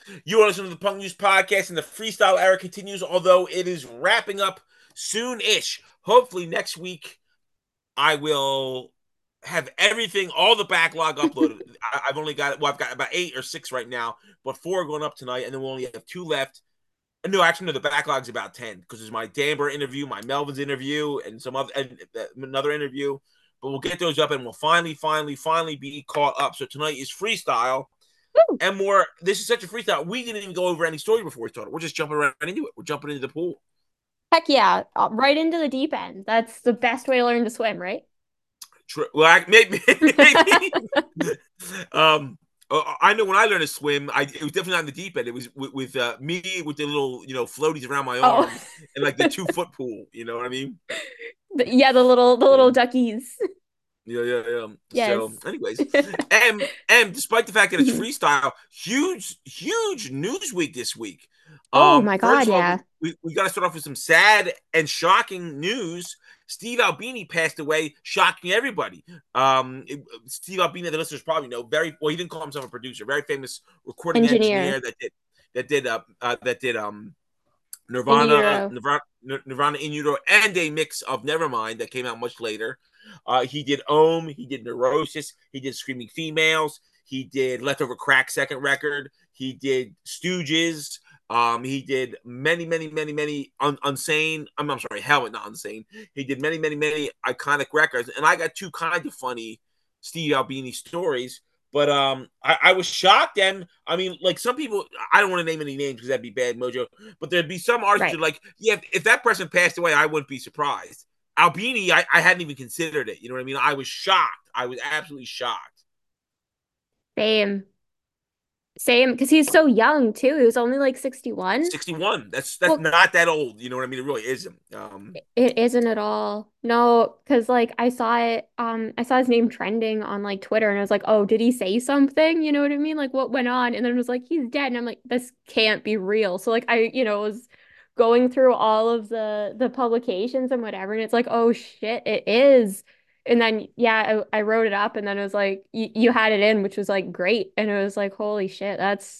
You are listening to the Punk News Podcast, and the freestyle era continues, although it is wrapping up soon-ish. Hopefully next week I will have everything, all the backlog uploaded. I've only got, well, I've got about 8 or 6 right now, but 4 are going up tonight, and then we'll only have 2 left. No, actually, no, the backlog's about 10 because there's my Danber interview, my Melvin's interview, and some other, and another interview. But we'll get those up, and we'll finally be caught up. So tonight is freestyle. Woo. And more, this is such a freestyle. We didn't even go over any story before we started. We're just jumping right into it. We're jumping into the pool. Heck yeah, right into the deep end. That's the best way to learn to swim, right? Well, maybe. um, I know when I learned to swim, it was definitely not in the deep end. It was with me with the little floaties around my Oh, arms and like the 2 foot pool. You know what I mean? yeah, the little Yeah. duckies. Yeah. So, Yes. anyways, and despite the fact that it's freestyle, huge news week this week. Oh my First God, of all, yeah. we got to start off with some sad and shocking news. Steve Albini passed away, shocking everybody. Steve Albini, the listeners probably know, very well. He didn't call himself a producer, very famous recording Engineer. engineer that did In Nirvana, utero. Nirvana, Nirvana in Utero, and a mix of Nevermind that came out much later. He did Ohm, he did Neurosis, he did Screaming Females, he did Leftover Crack second record, he did Stooges, he did many Unsane. I'm sorry, Helmet, not Unsane. He did many iconic records, and I got 2 kind of funny Steve Albini stories. But I was shocked, and I mean, like some people, I don't want to name any names because that'd be bad mojo. But there'd be some artists Right. who are like, yeah, if that person passed away, I wouldn't be surprised. Albini, I hadn't even considered it. You know what I mean? I was shocked. I was absolutely shocked. Same. Same, because he's so young too. He was only like 61. 61. That's Well, not that old. You know what I mean? It really isn't. it isn't at all. No, because like I saw his name trending on like Twitter and I was like, oh, did he say something? You know what I mean? Like what went on? And then it was like, he's dead. And I'm like, this can't be real. So like was going through all of the publications and whatever, and it's like, oh shit, it is. And then yeah, I wrote it up and then it was like you had it in, which was like great. And it was like, holy shit,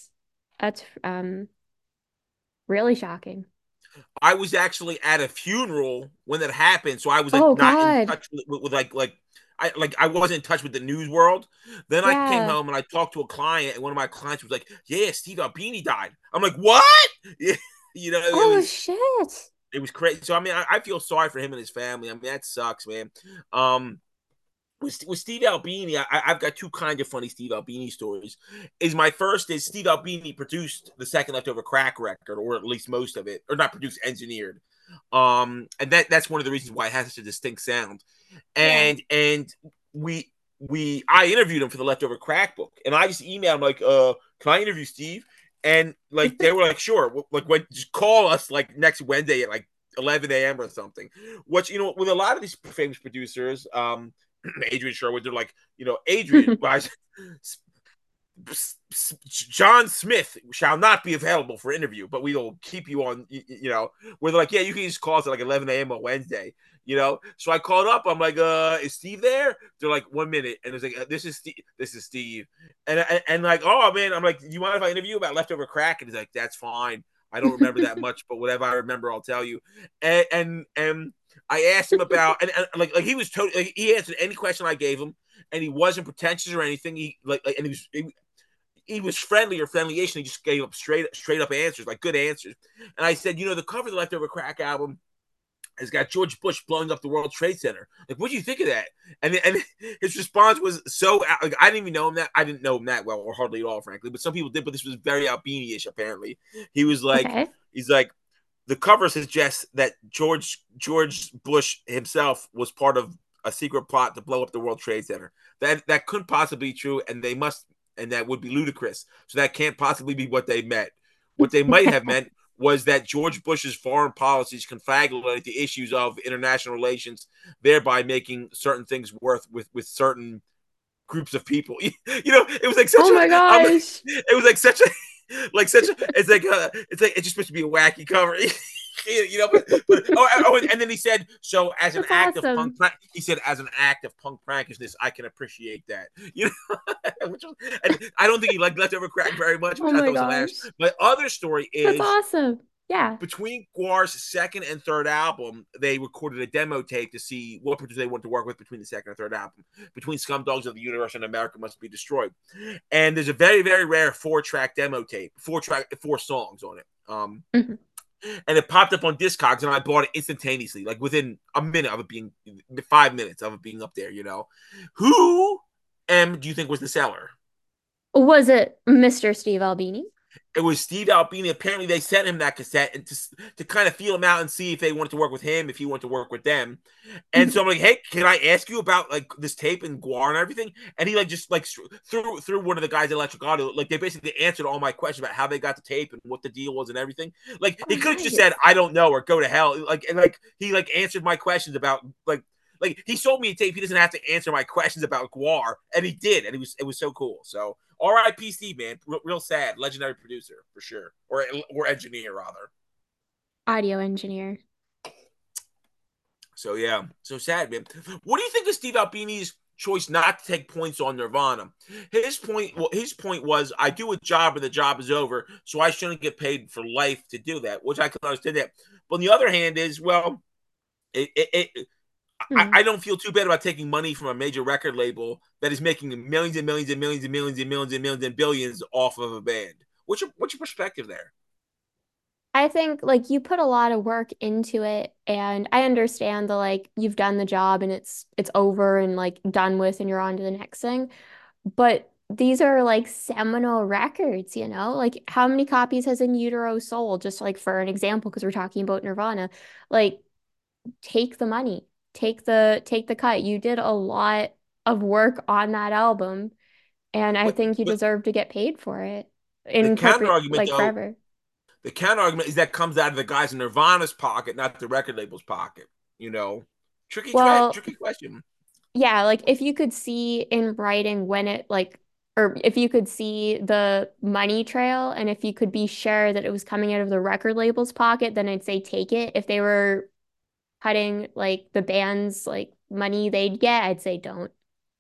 that's really shocking. I was actually at a funeral when that happened, so I was like Oh not in God. touch with I wasn't in touch with the news world. Then I came Yeah. home and I talked to a client, and one of my clients was like, "Yeah, Steve Albini died." I'm like, "What?" Yeah, Oh shit. it was crazy. So I mean, I feel sorry for him and his family. I mean, that sucks, man. Um, with Steve Albini, I've got 2 kind of funny Steve Albini stories. Is my first is Steve Albini produced the second Leftover Crack record, or at least most of it, or not produced, engineered. And that's one of the reasons why it has such a distinct sound. Yeah. And I interviewed him for the Leftover Crack book, and I just emailed him like, can I interview Steve? And like they were like, sure. Like, just call us like next Wednesday at like 11 a.m. or something. Which with a lot of these famous producers, Adrian Sherwood, they're like, Adrian, John Smith shall not be available for interview, but we will keep you on, where they're like, yeah, you can just call us at like 11 a.m. on Wednesday, So I called up. I'm like, is Steve there? They're like, 1 minute. And it's like, this is Steve. This is Steve. And like, oh, man. I'm like, do you mind if I interview about Leftover Crack? And he's like, that's fine. I don't remember that much, but whatever I remember, I'll tell you. And I asked him about, and like he was totally, like, he answered any question I gave him, and he wasn't pretentious or anything. And he was friendly or friendly-ish, and he just gave up straight up answers, like good answers. And I said, the cover of the Leftover Crack album has got George Bush blowing up the World Trade Center. Like, what do you think of that? And his response was so, like, I didn't even know him that. I didn't know him that well, or hardly at all, frankly. But some people did. But this was very Albini-ish, apparently. He was like, Okay. he's like, the cover suggests that George Bush himself was part of a secret plot to blow up the World Trade Center. That couldn't possibly be true, and that would be ludicrous. So that can't possibly be what they meant. What they might have meant was that George Bush's foreign policies confabulate the issues of international relations, thereby making certain things worth with certain groups of people. It was like such Oh a, my gosh. it was like such a, it's like it's just supposed to be a wacky cover. And then he said, so as an That's act of awesome. he said, as an act of punk prankishness, I can appreciate that. And I don't think he liked leftover crack very much, Oh which I my thought was hilarious. gosh. My other story That's is awesome. Yeah. between Guar's second and third album, they recorded a demo tape to see what producer they wanted to work with between the second and third album. Between Scumdogs of the Universe and America Must Be Destroyed. And there's a very, very rare 4-track demo tape, 4 songs on it. Mhm. And it popped up on Discogs, and I bought it instantaneously, like within a minute of it being 5 minutes of it being up there. Who do you think was the seller? Was it Mr. Steve Albini? It was Steve Albini. Apparently, they sent him that cassette and to kind of feel him out and see if they wanted to work with him, if he wanted to work with them. And so I'm like, hey, can I ask you about like this tape and Guar and everything? And he like just like through one of the guys at Electric Audio, like they basically answered all my questions about how they got the tape and what the deal was and everything. Like Oh, he could have just said nice. I don't know or go to hell. Like he like answered my questions about like he sold me a tape. He doesn't have to answer my questions about Guar, and he did, and it was so cool. So R.I.P. Steve, man, real sad, legendary producer for sure, or engineer rather. Audio engineer. So yeah, so sad, man. What do you think of Steve Albini's choice not to take points on Nirvana? His point was, I do a job and the job is over, so I shouldn't get paid for life to do that, which I can understand that. But on the other hand, is well, it Hmm. I don't feel too bad about taking money from a major record label that is making millions and millions and millions and millions and millions and millions and billions off of a band. What's your perspective there? I think like you put a lot of work into it, and I understand the like you've done the job and it's over and like done with and you're on to the next thing. But these are like seminal records, you know? Like how many copies has In Utero sold? Just like for an example, because we're talking about Nirvana. Like take the money, take the cut. You did a lot of work on that album, and I But think you but deserve to get paid for it the in counter perpet argument like though, forever. the counter argument is that comes out of the guys in Nirvana's pocket, not the record label's pocket. You know, Well, tricky question. yeah, like if you could see in writing when it like or if you could see the money trail and if you could be sure that it was coming out of the record label's pocket, then I'd say take it. If they were cutting like the band's like money they'd get, I'd say don't.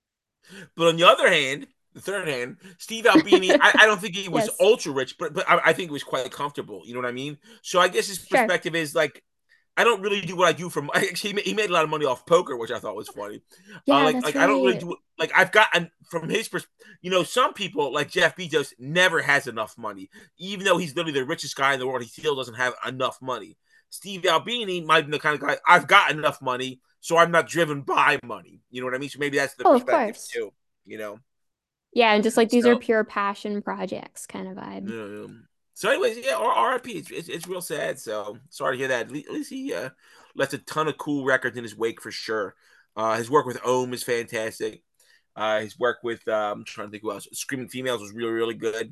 But on the other hand, the third hand, Steve Albini, I don't think he was Yes. ultra rich, but I think he was quite comfortable. You know what I mean? So I guess his Sure. perspective is like, I don't really do what I do from. Actually, he made a lot of money off poker, which I thought was funny. Yeah, Like that's I don't really right. do like I've gotten from his perspective. Some people like Jeff Bezos never has enough money, even though he's literally the richest guy in the world. He still doesn't have enough money. Steve Albini might be the kind of guy I've got enough money, so I'm not driven by money. You know what I mean? So maybe that's the Oh, of perspective course. too. You know. Yeah, and just like these are So pure passion projects kind of vibe. yeah. So, anyways, yeah, R.I.P. It's real sad. So sorry to hear that. At least he left a ton of cool records in his wake for sure. His work with Ohm is fantastic. His work with I'm trying to think who else. Screaming Females was really really good.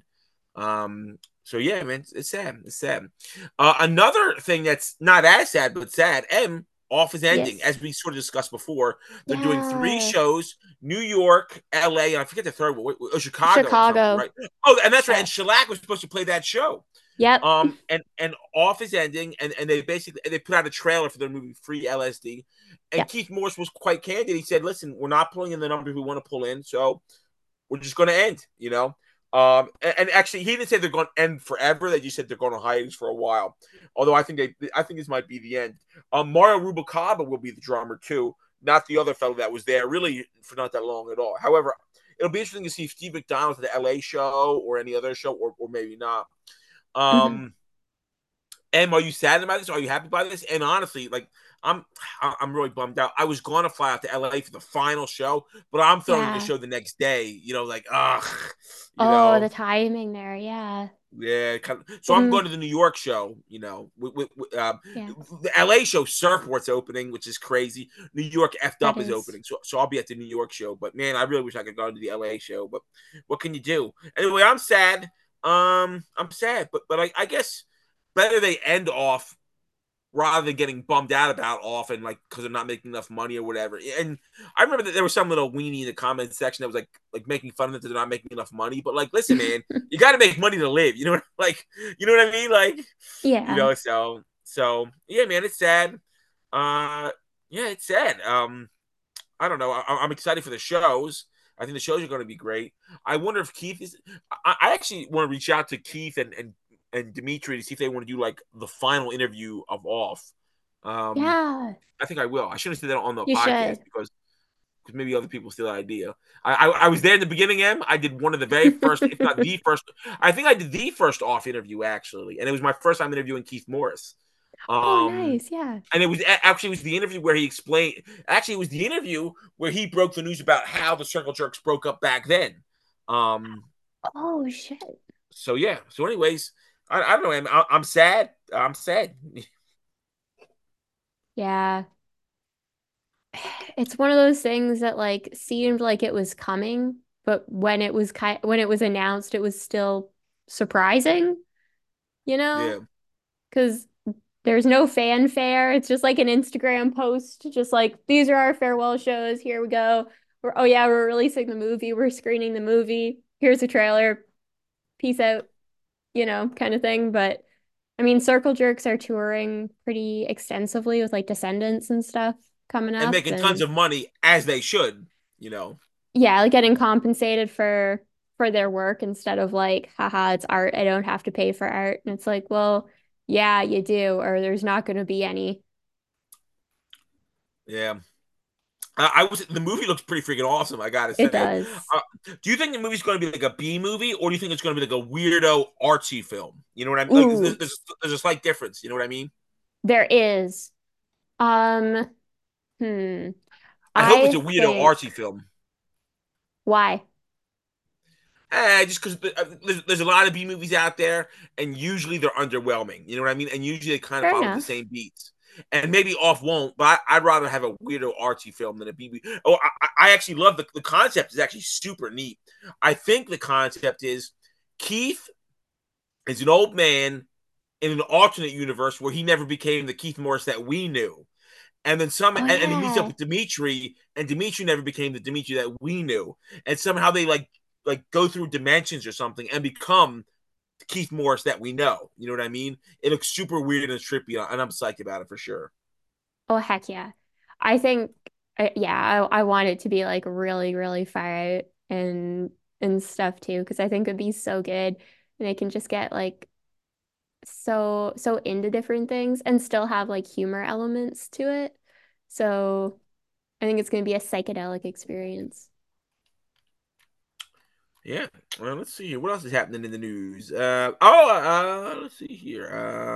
So yeah, man, it's sad. It's sad. Another thing that's not as sad but sad. Off is ending, Yes. as we sort of discussed before. They're doing 3 Yeah. shows: New York, L.A., and I forget the third one, Chicago or something, Chicago. right? Oh, and that's right. And Yeah. Shellac was supposed to play that show. Yep. And Off is ending, and they basically they put out a trailer for their movie Free LSD. And Yep. Keith Morris was quite candid. He said, "Listen, we're not pulling in the numbers we want to pull in, so we're just going to end." And actually, he didn't say they're going to end forever. They just said they're going to hiatus for a while. Although I think this might be the end. Mario Rubalcaba will be the drummer too, not the other fellow that was there really for not that long at all. However, it'll be interesting to see if Steve McDonald's at the LA show or any other show, or maybe not. Hmm. Are you sad about this? Are you happy about this? And honestly, like I'm I'm really bummed out. I was gonna fly out to LA for the final show, but I'm throwing the Yeah. show the next day. Like ugh, you Oh, the know. timing there. Yeah. Yeah, so I'm Mm, going to the New York show. yeah, The LA show Surfport's opening, which is crazy. New York effed that up is is. opening, so I'll be at the New York show. But man, I really wish I could go to the LA show. But what can you do? Anyway, I'm sad. I'm sad, but I guess better they end off rather than getting bummed out about off and like because they're not making enough money or whatever. And I remember that there was some little weenie in the comment section that was like making fun of them that they're not making enough money. But like, listen, man, you got to make money to live. Like, you know what I mean? Like, Yeah. so So yeah, man, it's sad. Yeah, it's sad. I don't know. I'm excited for the shows. I think the shows are going to be great. I wonder if Keith is. I actually want to reach out to Keith and Dimitri to see if they want to do like the final interview of Off. Um, Yeah, I think I will. I shouldn't have said that on the you podcast should. because maybe other people steal that idea. I was there in the beginning, Em. I did one of the very first, if not the first. I think I did the first Off interview actually, and it was my first time interviewing Keith Morris. Oh, Um, nice. Yeah. and it was the interview where he explained. Actually, it was the interview where he broke the news about how the Circle Jerks broke up back then. Um, Oh, shit. so yeah. So, anyways, I don't know. I'm sad. I'm sad. Yeah. It's one of those things that like seemed like it was coming, but when it was announced, it was still surprising, you know? Yeah. Because there's no fanfare. It's just like an Instagram post, just like these are our farewell shows. Here we go. Oh yeah, we're releasing the movie. We're screening the movie. Here's a trailer. Peace out, kind of thing. But I mean, Circle Jerks are touring pretty extensively with like Descendants and stuff coming And up, making tons and of money as they should. You know. yeah, like getting compensated for their work instead of like, haha, it's art. I don't have to pay for art. And it's like, well, yeah, you do, or there's not going to be any. Yeah. I was the movie looks pretty freaking awesome. I gotta It say. does. Do you think the movie's going to be like a B movie, or do you think it's going to be like a weirdo artsy film? You know what I mean? Like, Ooh, there's a slight difference. You know what I mean? there is. Um, hmm. I hope it's a I weirdo think artsy film. why? Just because there's a lot of B movies out there, and usually they're underwhelming. You know what I mean? And usually they kind of Fair follow the enough. same beats. And maybe Off won't, but I'd rather have a weirdo artsy film than a B movie. Oh, I actually love the concept. Is actually super neat. I think the concept is Keith is an old man in an alternate universe where he never became the Keith Morris that we knew. And then Oh and he meets up yeah. with Dimitri, and Dimitri never became the Dimitri that we knew. And somehow they like go through dimensions or something and become the Keith Morris that we know. You know what I mean? It looks super weird and trippy, and I'm psyched about it for sure. Oh heck yeah. I think yeah, I want it to be like really, really far out and stuff too, because I think it'd be so good. And they can just get like so into different things and still have like humor elements to it. So I think it's gonna be a psychedelic experience. Yeah. Well, let's see here. What else is happening in the news? Let's see here.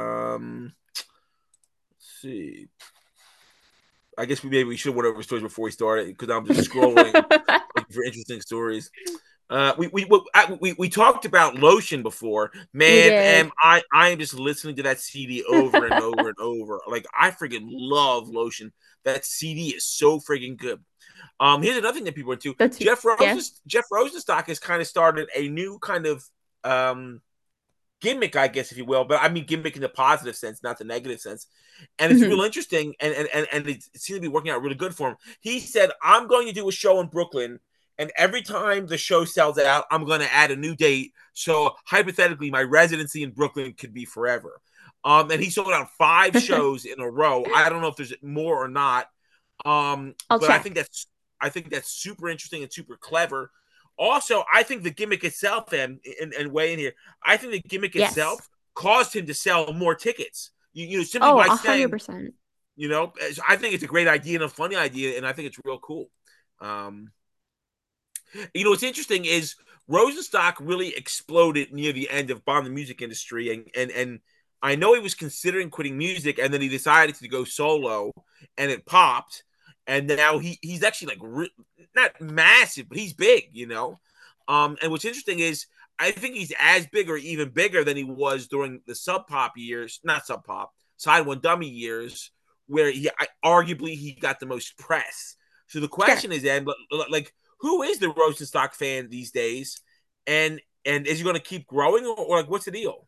Let's see. I guess maybe we should have went over stories before we started because I'm just scrolling looking for interesting stories. We talked about lotion before, We man, and did. I am just listening to that CD over and over and over. Like I freaking love lotion. That CD is so freaking good. Here's another thing that people are into. That's yeah. Jeff Rosenstock has kind of started a new kind of gimmick, I guess, if you will. But I mean gimmick in the positive sense, not the negative sense. And it's real Mhm. interesting, and it seems to be working out really good for him. He said, "I'm going to do a show in Brooklyn, and every time the show sells out, I'm going to add a new date. So hypothetically, my residency in Brooklyn could be forever." And he sold out 5 shows in a row. I don't know if there's more or not. I'll But check. I think that's super interesting and super clever. Also, I think the gimmick itself, and way in here, I think the gimmick Yes. itself caused him to sell more tickets. Simply Oh, by a hundred saying, percent. I think it's a great idea and a funny idea, and I think it's real cool. Um, what's interesting is Rosenstock really exploded near the end of Bomb the Music Industry, and I know he was considering quitting music, and then he decided to go solo, and it popped, and now he's actually like not massive, but he's big, and what's interesting is I think he's as big or even bigger than he was during the Sub Pop years, not Sub Pop, Side One Dummy years, where arguably he got the most press. So the Sure. question is, then, like, who is the Rosenstock fan these days, and is he going to keep growing, or like what's the deal?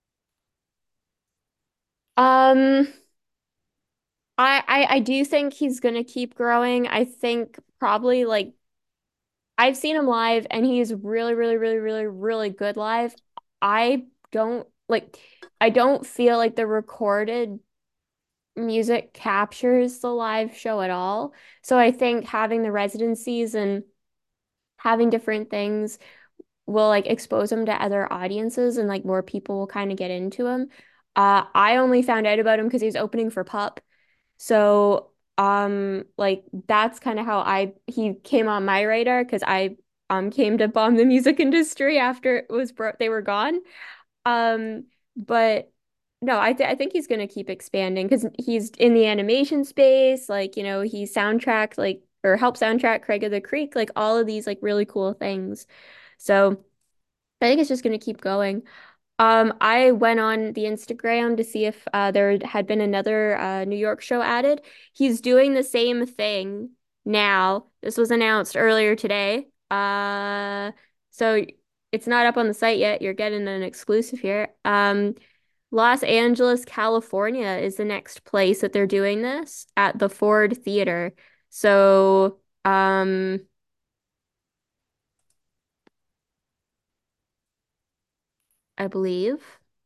Um, I do think he's gonna keep growing. I think probably like I've seen him live and he's really, really, really, really, really good live. I don't like I don't feel like the recorded music captures the live show at all. So I think having the residencies and having different things will like expose him to other audiences and like more people will kind of get into him. I only found out about him because he was opening for Pup. So like that's kind of how I he came on my radar because I came to bomb the music industry after it was they were gone. Um, but no, I think he's gonna keep expanding because he's in the animation space, like, he soundtracked like or helped soundtrack Craig of the Creek, like all of these like really cool things. So I think it's just gonna keep going. I went on the Instagram to see if there had been another New York show added. He's doing the same thing now. This was announced earlier today. So it's not up on the site yet. You're getting an exclusive here. Los Angeles, California is the next place that they're doing this at the Ford Theater. So, I believe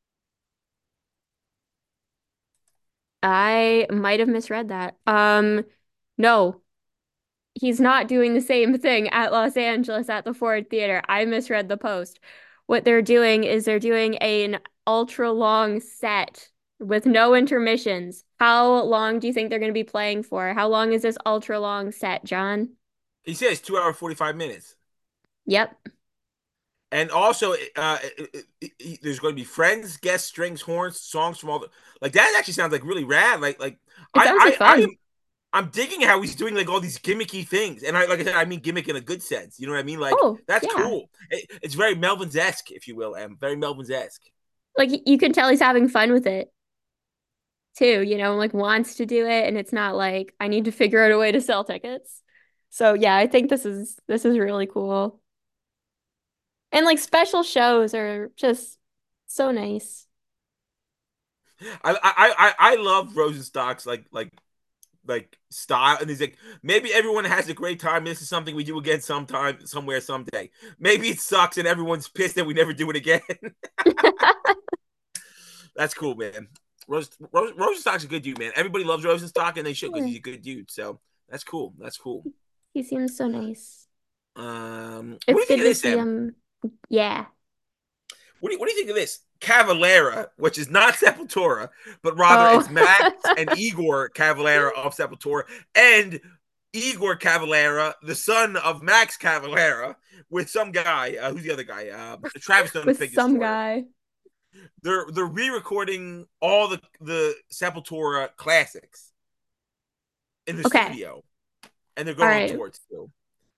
I might have misread that. No. He's not doing the same thing at Los Angeles at the Ford Theater. I misread the post. What they're doing is they're doing an ultra long set with no intermissions. How long do you think they're going to be playing for? How long is this ultra long set, John? He says 2 hour 45 minutes. Yep. And also, there's going to be friends, guest strings, horns, songs from all the like. That actually sounds like really rad. Like It sounds like fun. I'm digging how he's doing like all these gimmicky things. And like I said, I mean gimmick in a good sense. You know what I mean? Like Oh, that's yeah. cool. It's very Melvin's esque, if you will, and very Melvin's esque. Like you can tell he's having fun with it too, like wants to do it and it's not like I need to figure out a way to sell tickets. So yeah, I think this is really cool. And like special shows are just so nice. I love Rosenstock's like style, and he's like, maybe everyone has a great time. This is something we do again sometime, somewhere, someday. Maybe it sucks and everyone's pissed that we never do it again. That's cool, man. Rosenstock's a good dude, man. Everybody loves Rosenstock, and they should because Yeah. he's a good dude. So that's cool. That's cool. He seems so nice. What do It's you think good of to this, see Em? him. Yeah. What do you think of this? Cavalera, which is not Sepultura, but rather Oh. it's Max and Igor Cavalera of Sepultura, and Igor Cavalera, the son of Max Cavalera, with some guy. Who's the other guy? Travis Stone, With Fig some Destroyer. guy. They're re-recording all the Sepultura classics in the Okay. studio, and they're All going on right. tour still.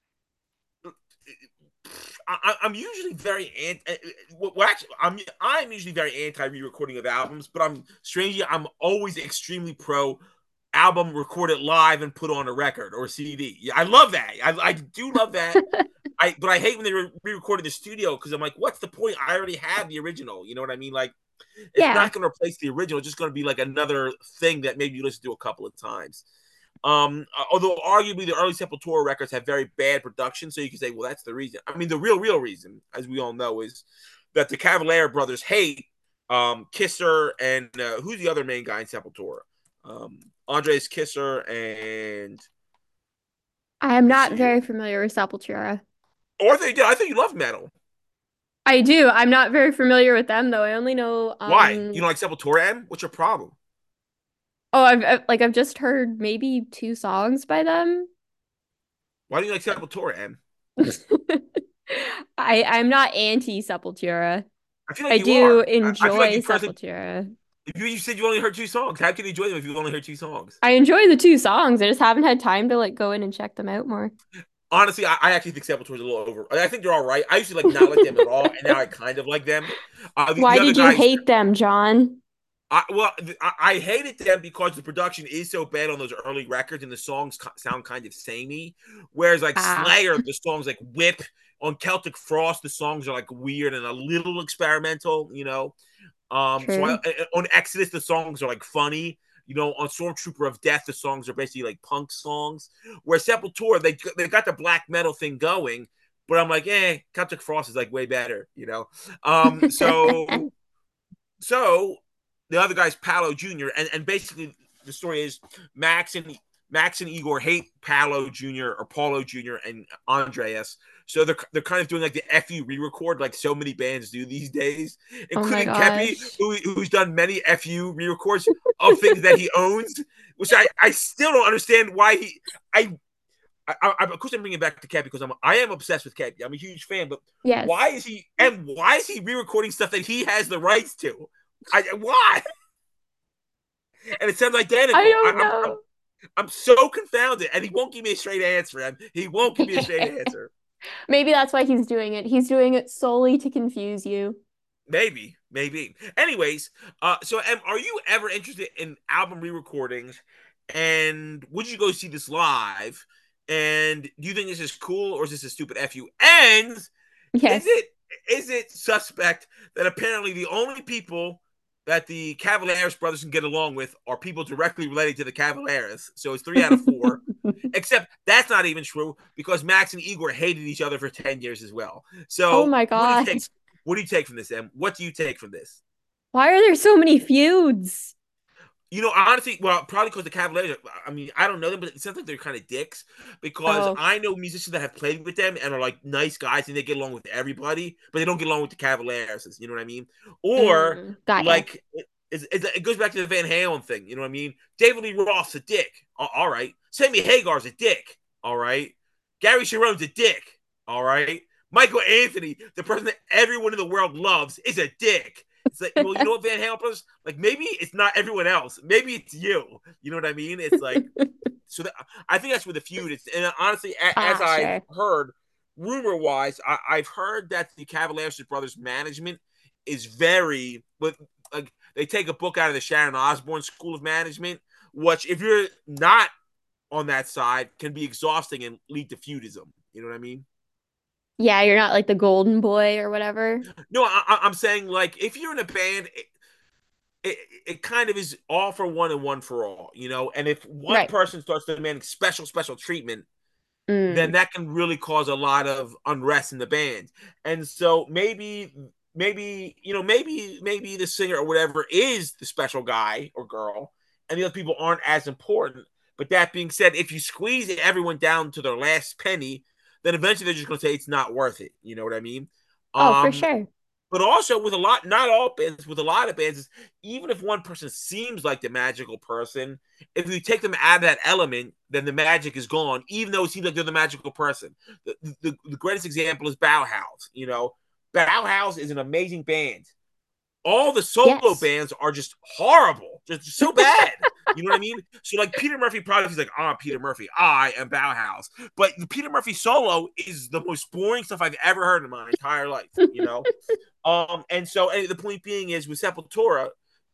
I'm usually very anti. Well, actually, I'm usually very anti re-recording of albums, but I'm always extremely pro album recorded live and put on a record or CD. Yeah, I love that. I do love that. But I hate when they re-recorded the studio because I'm like, what's the point? I already have the original. You know what I mean? Like, it's Yeah. not going to replace the original. It's just going to be like another thing that maybe you listen to a couple of times. Although arguably the early Sepultura records have very bad production, so you can say, well, that's the reason. I mean, the real reason, as we all know, is that the Cavalera brothers hate Kisser and who's the other main guy in Sepultura? Andres Kisser and I am let's not see here. very familiar with Sepultura. Or I think you love metal. I do. I'm not very familiar with them though. I only know Why? You don't like Sepultura, M? What's your problem? oh, I've just heard maybe two songs by them. Why do you like Sepultura, M? I'm not anti Sepultura. I feel like I you do are. I feel like enjoy you personally. Sepultura. If you said you only heard two songs, how can you enjoy them if you only heard two songs? I enjoy the two songs. I just haven't had time to like go in and check them out more. Honestly, I actually think Sepulture's a little over. I think they're all right. I used to like not like them at all, and now I kind of like them. The Why other did you guys, hate them, John? I hated them because the production is so bad on those early records, and the songs sound kind of samey. Whereas like Ah, Slayer, the songs like Whip, on Celtic Frost, the songs are like weird and a little experimental. true. On Exodus, the songs are like funny. On Stormtrooper of Death, the songs are basically like punk songs. Where Sepultura, they got the black metal thing going, but I'm like, Celtic Frost is like way better. So the other guy's Paolo Jr. and basically the story is Max and Max and Igor hate Paolo Jr. or Paulo Jr. and Andreas. So they're kind of doing like the FU re-record, like so many bands do these days, Oh my including Kepi, gosh. who's done many FU re-records of things that he owns, which I still don't understand why he of course I'm bringing it back to Kepi because I am obsessed with Kepi. I'm a huge fan, but Yes. why is he re-recording stuff that he has the rights to? Why? And it sounds I identical. don't know. I'm so confounded, and he won't give me a straight answer. And he won't give me a straight answer. Maybe that's why he's doing it. He's doing it solely to confuse you. Maybe, maybe. Anyways, so Em, are you ever interested in album re-recordings? And would you go see this live? And do you think this is cool or is this a stupid fu? And is Yes. it is it suspect that apparently the only people that the Cavaleres brothers can get along with are people directly related to the Cavaleres? So it's 3 out of 4. Except that's not even true because Max and Igor hated each other for 10 years as well. Oh So my what do you gosh. take? What do you take from this, Em? What do you take from this? Why are there so many feuds? Honestly, well, probably because the Cavaliers. I mean, I don't know them, but it sounds like they're kind of dicks. Because Oh, I know musicians that have played with them and are like nice guys, and they get along with everybody, but they don't get along with the Cavaliers. You know what I mean? Or got ya. like it goes back to the Van Halen thing. You know what I mean? David Lee Roth's a dick. All right. Sammy Hagar's a dick. All right. Gary Sharon's a dick. All right. Michael Anthony, the person that everyone in the world loves, is a dick. It's like, well, you know what, Van Halen brothers? Like, maybe it's not everyone else. Maybe it's you. You know what I mean? It's like, so that, I think that's where the feud is. And honestly, as Ah, I've sure. heard, rumor wise, I've heard that the Cavaliers brothers management is very, like, they take a book out of the Sharon Osbourne School of Management, which, if you're not on that side, can be exhausting and lead to feudism. You know what I mean? Yeah, you're not like the golden boy or whatever. No, I'm saying, like, if you're in a band, it kind of is all for one and one for all, you know. And if one Right. person starts demanding special treatment, then Mm. that can really cause a lot of unrest in the band. And so maybe the singer or whatever is the special guy or girl, and the other people aren't as important. But that being said, if you squeeze everyone down to their last penny, then eventually they're just going to say it's not worth it. You know what I mean? Oh, for Um, sure. but also with a lot, not all bands, with a lot of bands, even if one person seems like the magical person, if you take them out of that element, then the magic is gone, even though it seems like they're the magical person. The greatest example is Bauhaus. You know, Bauhaus is an amazing band. All the solo Yes. bands are just horrible, just so bad. You know what I mean? So like Peter Murphy probably he's like, I'm Peter Murphy, I am Bauhaus. But the Peter Murphy solo is the most boring stuff I've ever heard in my entire life, you know? And the point being is with Sepultura,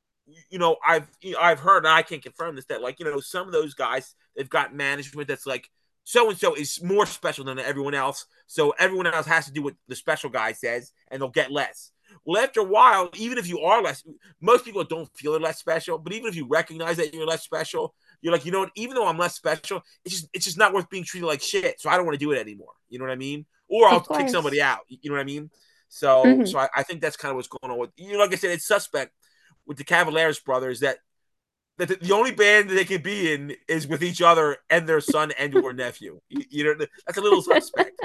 I've heard, and I can't confirm this, that like, some of those guys, they've got management that's like, so and so is more special than everyone else. So everyone else has to do what the special guy says, and they'll get less. Well, after a while, even if you are less, most people don't feel it less special. But even if you recognize that you're less special, you're like, you know what? Even though I'm less special, it's just not worth being treated like shit. So I don't want to do it anymore. You know what I mean? Or I'll Of kick course. somebody out. You know what I mean? So Hmm. so I think that's kind of what's going on with, like I said, it's suspect with the Cavaleres brothers that the only band that they can be in is with each other and their son and or nephew. That's a little suspect.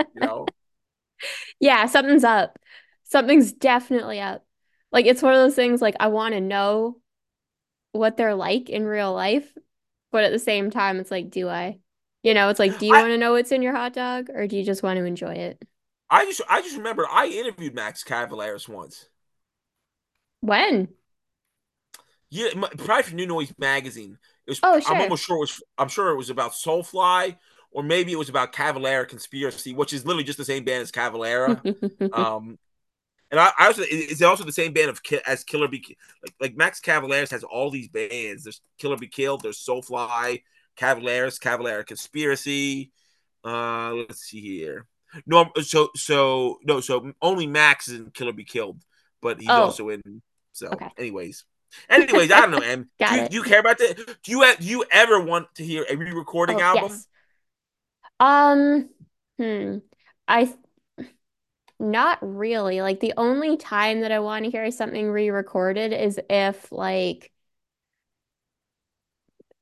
Yeah, something's up. Something's definitely up. Like it's one of those things like I want to know what they're like in real life, but at the same time it's like, do I? It's like, do you I want to know what's in your hot dog or do you just want to enjoy it? I just remember I interviewed Max Cavaleres once. When? Yeah, probably for New Noise magazine. It was. Oh, I'm sure. almost sure it was. I'm sure it was about Soulfly, or maybe it was about Cavalera Conspiracy, which is literally just the same band as Cavalera. Um, and I also is it also the same band as Killer Be like Max Cavaleres has all these bands. There's Killer Be Killed. There's Soulfly, Cavalera Conspiracy. Let's see here. No, so no, so only Max is in Killer Be Killed, but he's Oh, also in. So, okay. anyways, I don't know, Em. Do Got you, it. do you care about that? Do you ever want to hear a re-recording Oh, album? yes. Um, hmm. I Not really. Like the only time that I want to hear something re-recorded is if like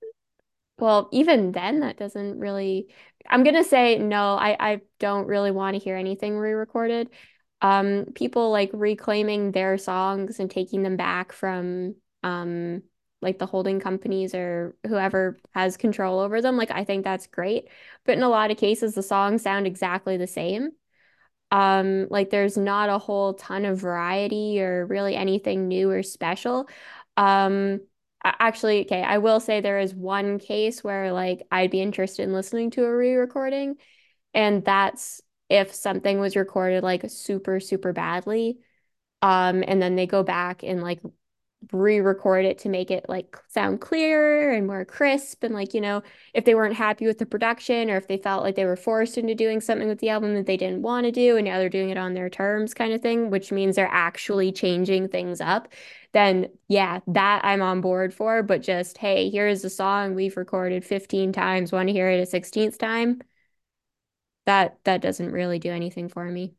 Well, even then, that doesn't really. I'm gonna say no. I don't really want to hear anything re-recorded. People like reclaiming their songs and taking them back from like the holding companies or whoever has control over them. Like I think that's great, but in a lot of cases, the songs sound exactly the same. Like there's not a whole ton of variety or really anything new or special. Actually, okay, I will say there is one case where like I'd be interested in listening to a re-recording, and that's if something was recorded like super, super badly. And then they go back and like re-record it to make it like sound clearer and more crisp and like if they weren't happy with the production or if they felt like they were forced into doing something with the album that they didn't want to do and now they're doing it on their terms kind of thing, which means they're actually changing things up, then yeah, that I'm on board for. But just hey, here's a song we've recorded 15 times, want to hear it a 16th time, that doesn't really do anything for me.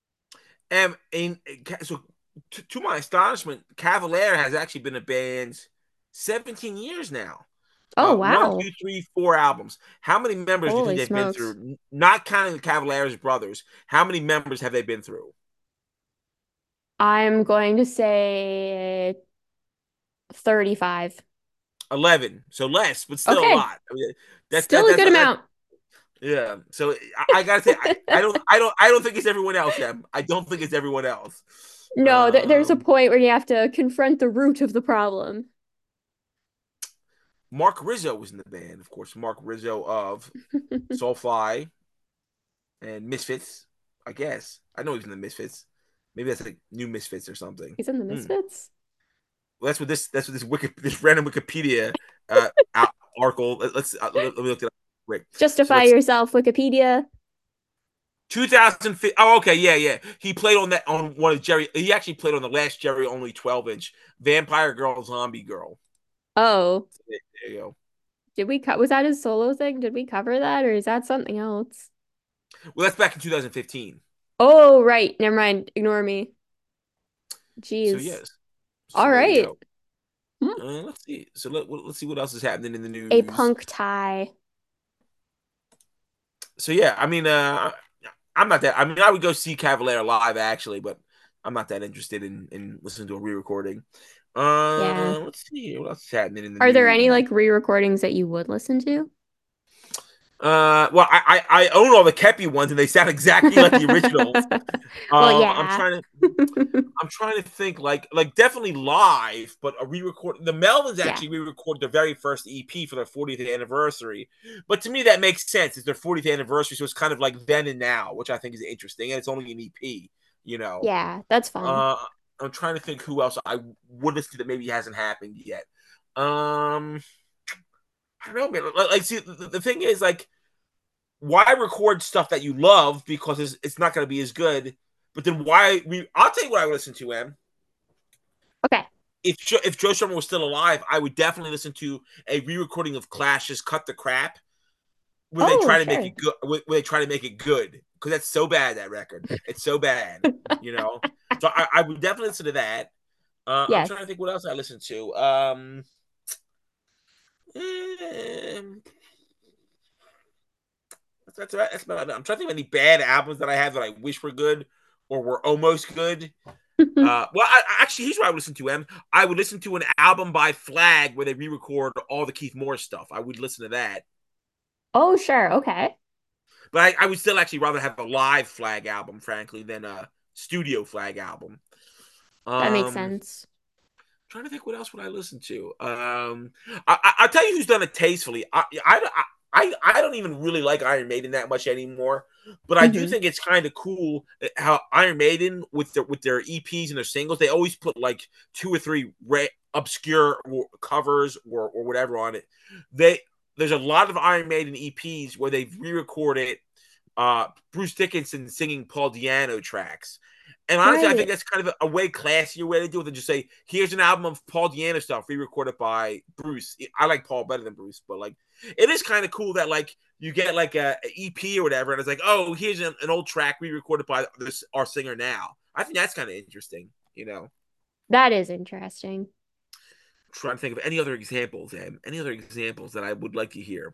So, to my astonishment, Cavalier has actually been a band 17 years now. Oh One, wow, two, three, four albums. How many members do you think holy they've been smokes. through? Not counting the Cavalier's brothers. How many members have they been through? I'm going to say 35. 11. So less, but still a Okay, lot. I mean, still a that's good that. amount. Yeah. So I gotta say, I don't think it's everyone else, Em. I don't think it's everyone else. No, there's a Um, point where you have to confront the root of the problem. Mark Rizzo was in the band, of course. Mark Rizzo of Soulfly and Misfits, I guess. I know he's in the Misfits. Maybe that's like New Misfits or something. He's in the Hmm. Misfits. Well, that's what this random Wikipedia article. Let me look it up quick. So Justify let's yourself, Wikipedia. 2005. Oh, okay, yeah, yeah. He played on that on one of Jerry. He actually played on the last Jerry only 12-inch Vampire Girl, Zombie Girl. Oh, There you go. did we cut? Was that his solo thing? Did we cover that, or is that something else? Well, that's back in 2015. Oh, right. Never mind. Ignore me. So Jeez. yes. So All there you right. go. Hmm. Let's see. So let's see what else is happening in the A news. punk tie. So yeah, I mean, I'm not that. I mean, I would go see Cavalier live actually, but I'm not that interested in listening to a re-recording. Yeah. Let's see what else is happening in the Are there any news. like re-recordings that you would listen to? Well, I own all the Kepi ones, and they sound exactly like the originals. Well, I'm yeah. trying to I'm trying to think like definitely live, but a re-record. The Melvins Yeah. actually re-recorded their very first EP for their 40th anniversary. But to me, that makes sense. It's their 40th anniversary, so it's kind of like then and now, which I think is interesting. And it's only an EP, you know. Yeah, that's fun. Uh, I'm trying to think who else I would listen to that maybe hasn't happened yet. Um, I don't know, man. Like see, the thing is, like, why record stuff that you love because it's not going to be as good? But then why? I'll tell you what I would listen to, Em. Okay. If Joe Strummer was still alive, I would definitely listen to a re-recording of Clash's "Cut the Crap" when they Oh, try to make sure. it good. When they try to make it good, because that's so bad, that record. It's so bad, you know. So I would definitely listen to that. I'm Yes. trying to think what else I listen to. Eh, that's about it. I'm trying to think of any bad albums that I have that I wish were good or were almost good. Well, actually, here's what I would listen to. I would listen to an album by Flag where they re-record all the Keith Moore stuff. I would listen to that, Oh, sure. Okay. but I would still actually rather have a live Flag album, frankly, than a studio Flag album. That makes Um, sense. Trying to think what else would I listen to. I'll tell you who's done it tastefully. I don't even really like Iron Maiden that much anymore, but I do Hmm. think it's kind of cool how Iron Maiden with their EPs and their singles, they always put like two or three obscure covers or whatever on it. They There's a lot of Iron Maiden EPs where they've re-recorded Bruce Dickinson singing Paul Diano tracks. And honestly, I think Right. that's kind of a way classier way to do it than just say, here's an album of Paul Diano stuff re-recorded by Bruce. I like Paul better than Bruce, but like it is kind of cool that like you get like a EP or whatever, and it's like, oh, here's an old track re-recorded by this our singer now. I think that's kind of interesting, you know. That is interesting. trying to think of any other examples, Em. Any other examples that I would like to hear.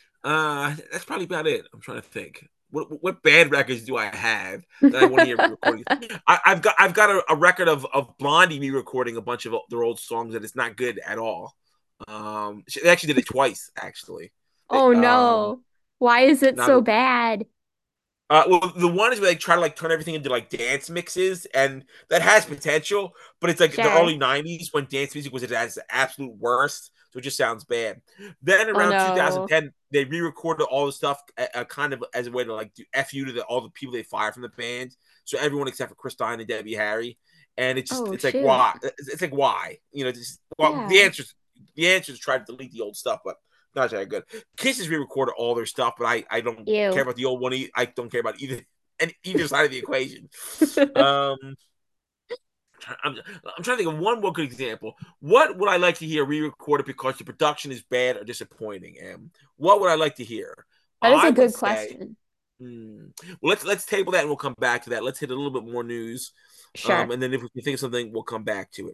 That's probably about it. I'm trying to think. What bad records do I have that I want to hear re-recording? I've got a record of Blondie re-recording a bunch of their old songs that it's not good at all. They actually did it twice, actually. They, Oh no. Why is it now so bad? well, the one is where they try to like turn everything into like dance mixes, and that has potential, but it's like the Sure. early '90s when dance music was at its absolute worst, so it just sounds bad. Then Oh around no. 2010, they re-recorded all the stuff, kind of as a way to like do f you to all the people they fired from the band, so everyone except for Chris Stein and Debbie Harry, and Oh it's like shoot. why? It's like why? Just well, Yeah. the answer is try to delete the old stuff, but not very good. Kiss has re-recorded all their stuff, but I don't care Ew. about the old one. I don't care about either side of the equation. Um, I'm trying to think of one more good example. What would I like to hear re-recorded because the production is bad or disappointing? And what would I like to hear? That is I a would good say, question. well, let's table that and we'll come back to that. Let's hit a little bit more news, Sure. and then if we can think of something, we'll come back to it.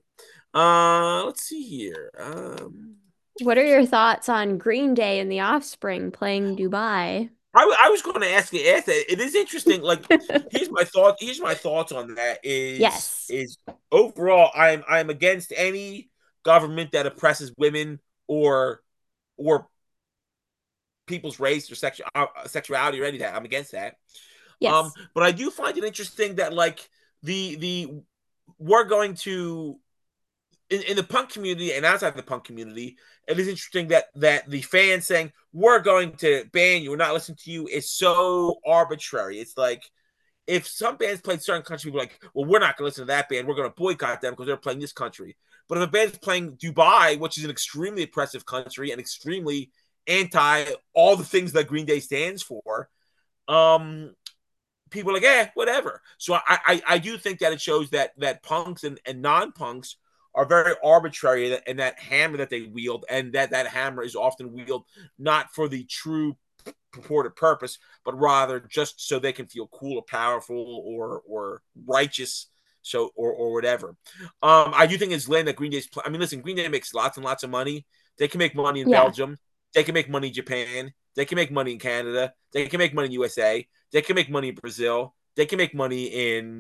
Let's see here. What are your thoughts on Green Day and the Offspring playing Dubai? I was going to ask that. It is interesting. Like, here's my thought. Here's my thoughts on that. Yes. Is overall, I'm against any government that oppresses women or or people's race or sexuality or any of that. I'm against that. Yes. But I do find it interesting that like the we're going to in the punk community and outside the punk community, it is interesting that the fans saying we're going to ban you, we're not listening to you, is so arbitrary. It's like if some bands played certain countries, people are like, well, we're not going to listen to that band. We're going to boycott them because they're playing this country. But if a band's playing Dubai, which is an extremely oppressive country and extremely anti all the things that Green Day stands for, um, people are like, whatever. So I do think that it shows that punks and non-punks are very arbitrary in that hammer that they wield, and that hammer is often wielded not for the true purported purpose, but rather just so they can feel cool or powerful or righteous. So or whatever. I do think it's lame that Green Day's. I mean, listen, Green Day makes lots and lots of money. They can make money in Yeah. Belgium. They can make money in Japan. They can make money in Canada. They can make money in USA. They can make money in Brazil. They can make money in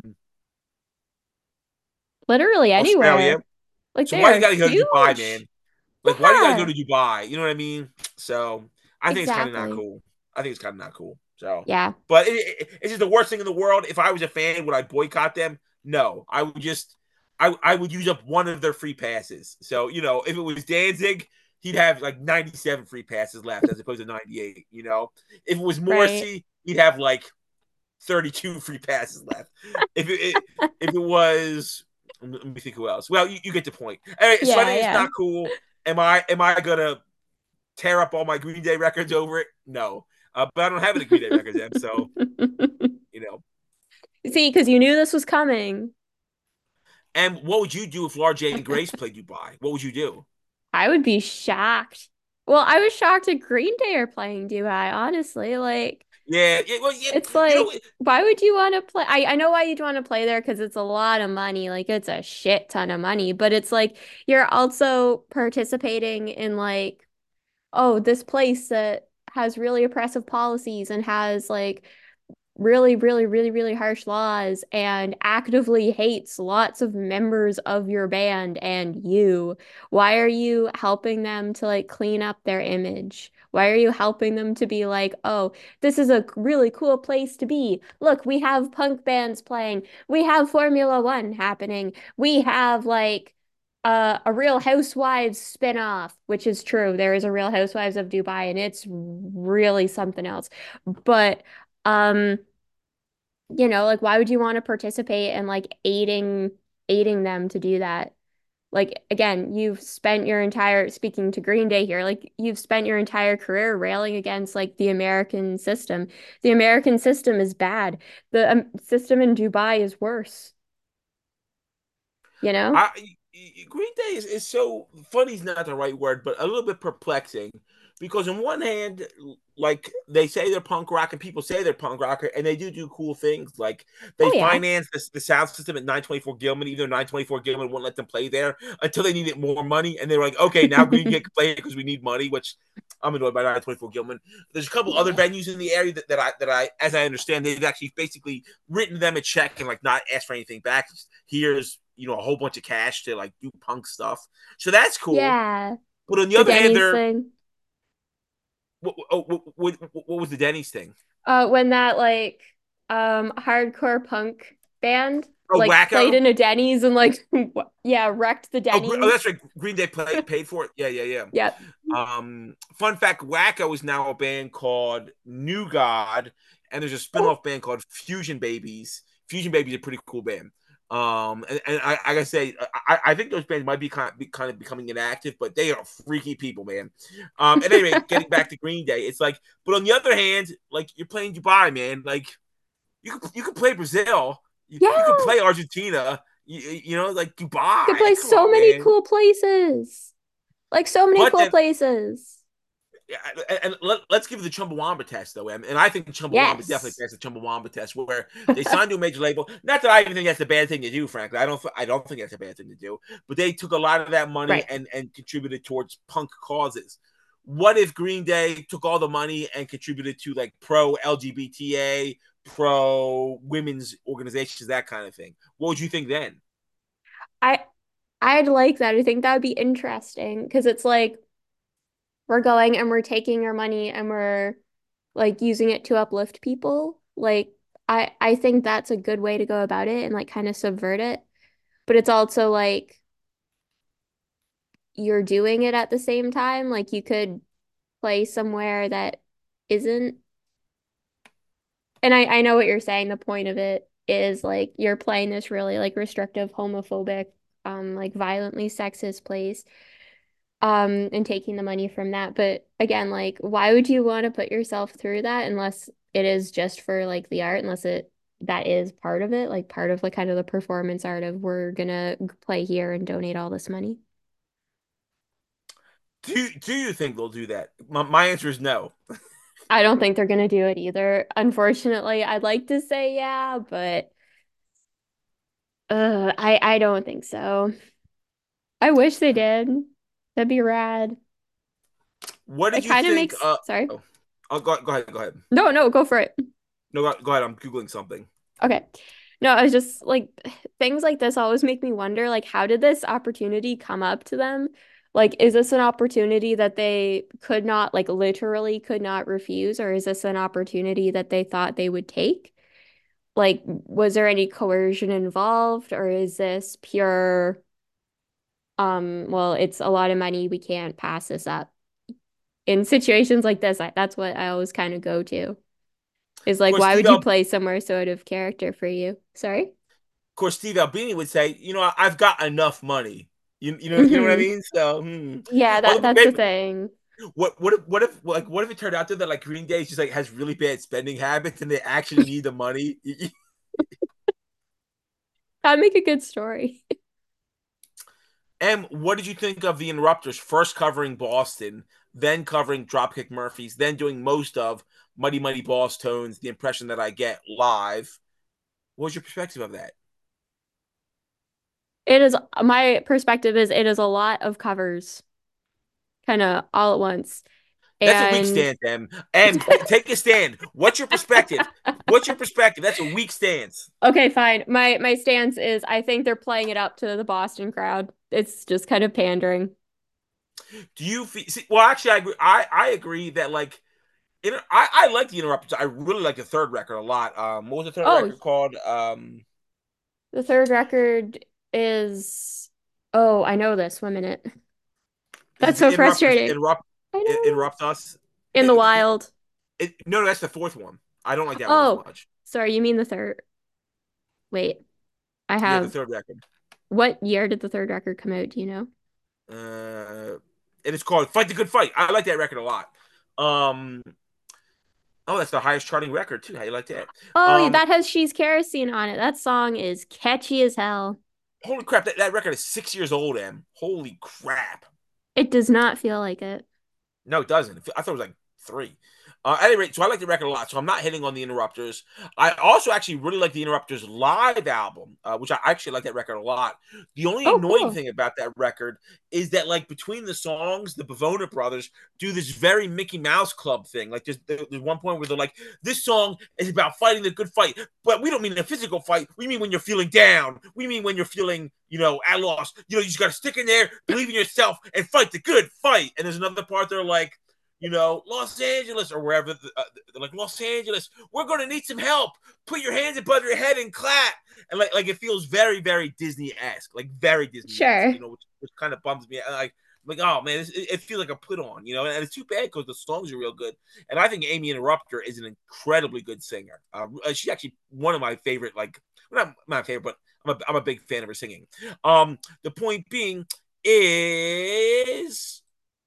Literally Australia. anywhere. Like So they why do are you got to go to Dubai, huge. man? Like, why do you got to go Yeah. to Dubai? You know what I mean? So I think it's kind of not Exactly. cool. I think it's kind of not cool. So, Yeah. but is it the worst thing in the world? If I was a fan, would I boycott them? No, I would just, I would use up one of their free passes. So if it was Danzig, he'd have like 97 free passes left as opposed to 98. If it was Right. Morrissey, he'd have like 32 free passes left. If it was, let me think who else. Well, you get the point. Anyway, so I Yeah, think it's yeah. not cool. Am I gonna tear up all my Green Day records over it? No, but I don't have any Green Day records, then. So you know. See, because you knew this was coming. And what would you do if Laura Jane Grace played Dubai? What would you do? I would be shocked. Well, I was shocked that Green Day are playing Dubai, honestly. Like, Yeah, yeah, well, yeah, it's you know, like, why would you want to play? I know why you'd want to play there because it's a lot of money. Like, it's a shit ton of money, but it's like you're also participating in, like, oh, this place that has really oppressive policies and has, like, really, really, really, really harsh laws and actively hates lots of members of your band and you. Why are you helping them to like clean up their image? Why are you helping them to be like, oh, this is a really cool place to be? Look, we have punk bands playing. We have Formula One happening. We have like a Real Housewives spinoff, which is true. There is a Real Housewives of Dubai, and it's really something else. But um, like why would you want to participate in like aiding them to do that? Like again, you've spent your entire speaking to Green Day here, like you've spent your entire career railing against like the American system. The American system is bad. The system in Dubai is worse, you know? I Green Day is so funny is not the right word, but a little bit perplexing because on one hand, like they say they're punk rock and people say they're punk rocker and they do cool things. Like they Oh yeah. financed the sound system at 924 Gilman, even though 924 Gilman wouldn't let them play there until they needed more money. And they were like, okay, now Green Day can play it because we need money, which I'm annoyed by 924 Gilman. There's a couple other Yeah. venues in the area that I as I understand, they've actually basically written them a check and like not asked for anything back. Here's a whole bunch of cash to like do punk stuff. So that's cool. Yeah. But on the The other hand, Denny's they're thing. what was the Denny's thing? When that like hardcore punk band Oh, like played Wacko. in a Denny's and like yeah, wrecked the Oh, that's Denny's. right. Green Day paid for it. Yeah, yeah, yeah. Yep. Fun fact: Wacko is now a band called New God, and there's a Oh, spin-off band called Fusion Babies. Fusion Babies is a pretty cool band. And I gotta say, I think those bands might be kind of becoming inactive, but they are freaky people, man. And anyway, getting back to Green Day, it's like, but on the other hand, like you're playing Dubai, man. Like you could play Brazil, you could yeah. play Argentina, like You could Dubai. play Come so on, many man. cool places. Like so many But cool then, places. yeah, and let's give the Chumbawamba test though, and I think Chumbawamba definitely Yes. passed the Chumbawamba test, where they signed to a major label. Not that I even think that's a bad thing to do, frankly. I don't think that's a bad thing to do. But they took a lot of that money Right. and contributed towards punk causes. What if Green Day took all the money and contributed to like pro LGBTA, pro women's organizations, that kind of thing? What would you think then? I I'd like that. I think that would be interesting because it's like we're going and we're taking our money and we're like using it to uplift people. Like I think that's a good way to go about it and like kind of subvert it. But it's also like you're doing it at the same time. Like you could play somewhere that isn't. And I know what you're saying. The point of it is like you're playing this really like restrictive, homophobic, like violently sexist place, and taking the money from that. But again, like why would you want to put yourself through that unless it is just for like the art, unless it that is part of it, like part of like kind of the performance art of we're gonna play here and donate all this money. Do you think they'll do that? My answer is no. I don't think they're gonna do it either. Unfortunately, I'd like to say yeah, but I don't think so. I wish they did. That'd be rad. What It did you kind of think? makes, sorry. Oh, go ahead. Go ahead. No, no, go for it. No, go ahead. I'm googling something. Okay. No, I was just like things like this always make me wonder like how did this opportunity come up to them? Like is this an opportunity that they could not like literally could not refuse or is this an opportunity that they thought they would take? Like was there any coercion involved or is this pure well, it's a lot of money, we can't pass this up. In situations like this, that's what I always kind of go to. Is Of like, course, why would you play somewhere so out of character for you? Sorry? Steve Albini would say, I've got enough money. You know what I Hmm. mean? So, Yeah, although that's the maybe, thing. what if it turned out that like Green Day just like has really bad spending habits and they actually need the money? That'd make a good story. And what did you think of the Interrupters first covering Boston, then covering Dropkick Murphys, then doing most of Muddy Muddy Boss Tones, the impression that I get live? What was your perspective of that? It is my perspective is it is a lot of covers kind of all at once. That's a weak And stance, Em. Em, take a stand. What's your perspective? What's your perspective? That's a weak stance. okay, fine. My stance is I think they're playing it up to the Boston crowd. It's just kind of pandering. Do you feel? See, well, actually, I agree. I agree that like, I like the Interrupters. I really like the third record a lot. What was the third Oh, record called? the third record is oh, I know this. 1 minute. Is That's it the so Interrupters frustrating. I know interrupt this. us? In the wild. No, that's the fourth one. I don't like that one as Oh, much. sorry, you mean the third. Wait, I Yeah, the have. third record. What year did the third record come out? Do you know? Uh, and it's called "Fight the Good Fight." I like that record a lot. Um, oh, that's the highest charting record too. How you like that? Oh, yeah, Um, that has She's Kerosene on it. That song is catchy as hell. holy crap, that record is 6 years old, Em. Holy crap. It does not feel like it. No, it doesn't. I thought it was like three. At any rate, so I like the record a lot. So I'm not hitting on the Interrupters. I also actually really like the Interrupters live album, which I actually like that record a lot. The only Oh, annoying cool. thing about that record is that, like, between the songs, the Bavona brothers do this very Mickey Mouse Club thing. Like, there's one point where they're like, "This song is about fighting the good fight, but we don't mean a physical fight. We mean when you're feeling down. We mean when you're feeling, at loss. You just got to stick in there, believe in yourself, and fight the good fight." And there's another part they're like, Los Angeles or wherever, they're like, "Los Angeles, we're going to need some help. Put your hands above your head and clap." And like it feels very, very Disney-esque, like very Disney-esque, Sure. which kind of bums me. Like, oh man, it feels like a put on, and it's too bad because the songs are real good. And I think Amy Interrupter is an incredibly good singer. She's actually one of my favorite, like, well, not my favorite, but I'm a big fan of her singing. The point being is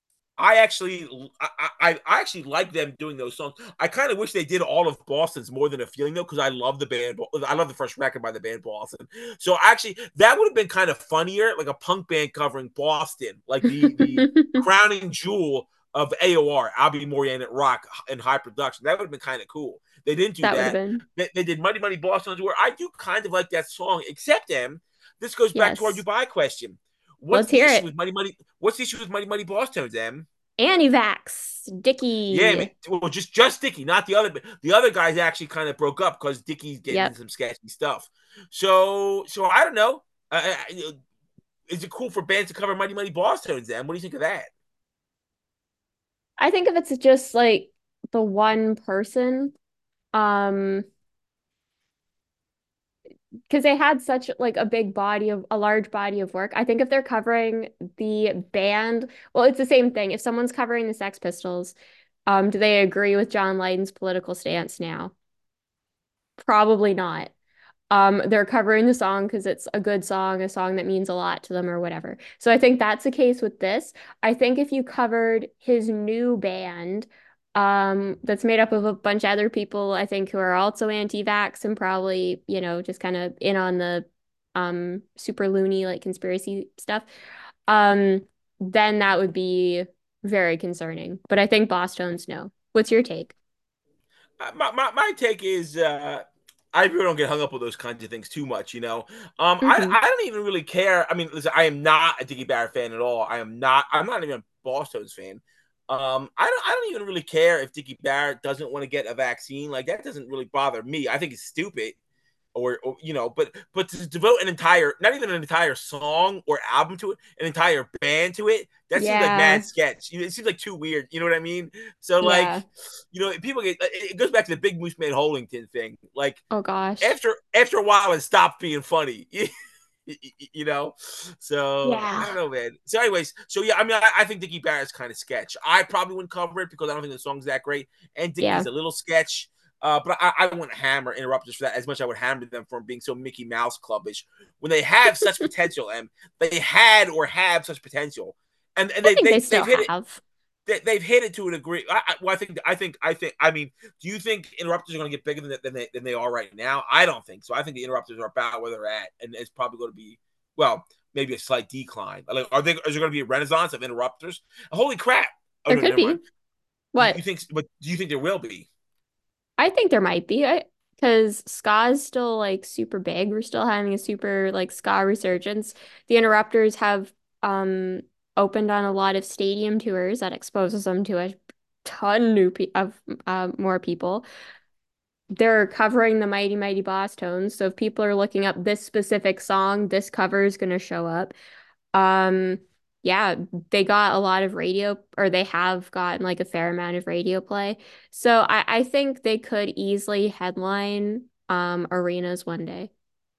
I actually like them doing those songs. I kind of wish they did all of Boston's More Than a Feeling though, because I love the band. I love the first record by the band Boston. So actually, that would have been kind of funnier, like a punk band covering Boston, like the crowning jewel of AOR, I'll Be More Than Rock and high production. That would have been kind of cool. They didn't do That would have that. been. They did Muddy Muddy Boston, where I do kind of like that song, except them. This goes back to our Yes. Dubai question. What's Let's the hear issue it. with Muddy Muddy? What's the issue with Muddy Muddy Boston, Em? Anti-vax. Yeah, I mean, Dickie. well, just Dicky, not the other. The other guys actually kind of broke up because Dicky's getting into Yep. some sketchy stuff. So I don't know. Is it cool for bands to cover Mighty Mighty Boss Tones? Then what do you think of that? I think if it's just like the one person, um, because they had such like a large body of work. I think if they're covering the band, well, it's the same thing. If someone's covering the Sex Pistols, do they agree with John Lydon's political stance now? Probably not. They're covering the song because it's a song that means a lot to them or whatever. So I think that's the case with this. I think if you covered his new band, that's made up of a bunch of other people, I think, who are also anti-vax and probably, just kind of in on the super loony like conspiracy stuff, um, then that would be very concerning. But I think Boss Tones no. What's your take? My take is I really don't get hung up with those kinds of things too much, Hmm. I don't even really care. I mean, listen, I am not a Dickie Barrett fan at all. I'm not even a Boston's fan. I don't even really care if Dickie Barrett doesn't want to get a vaccine. Like, that doesn't really bother me. I think it's stupid. But to devote an entire, not even an entire song or album to it, an entire band to it, that seems like Yeah. mad sketch. It seems like too weird. You know what I mean? So, like, Yeah. people get, it goes back to the Big Moose Man Hollington thing. Like, Oh gosh. after a while, it stopped being funny. you know so I Yeah. don't know, man. So anyways, so yeah, I mean, I think Dickie Barrett's kind of sketch. I probably wouldn't cover it because I don't think the song's that great, and Yeah. Dickie's a little sketch. But I wouldn't hammer Interrupters for that as much as I would hammer them for being so Mickey Mouse Clubbish when they have such potential, and they had or have such potential, and I think they still they've hit it. have. They've hit it to a degree. Well, I think. I mean, do you think Interrupters are going to get bigger than they are right now? I don't think so. I think the Interrupters are about where they're at, and it's probably going to be, well, maybe a slight decline. Like, is there going to be a renaissance of Interrupters? Holy crap! Oh There no, could never mind. be. What? You think? But do you think there will be? I think there might be. Because ska is still like super big. We're still having a super like ska resurgence. The Interrupters have um opened on a lot of stadium tours that exposes them to a ton new pe of more people. They're covering the Mighty Mighty Boss Tones. So if people are looking up this specific song, this cover is going to show up. Um, yeah, they got a lot of radio, or they have gotten like a fair amount of radio play. So I think they could easily headline arenas one day.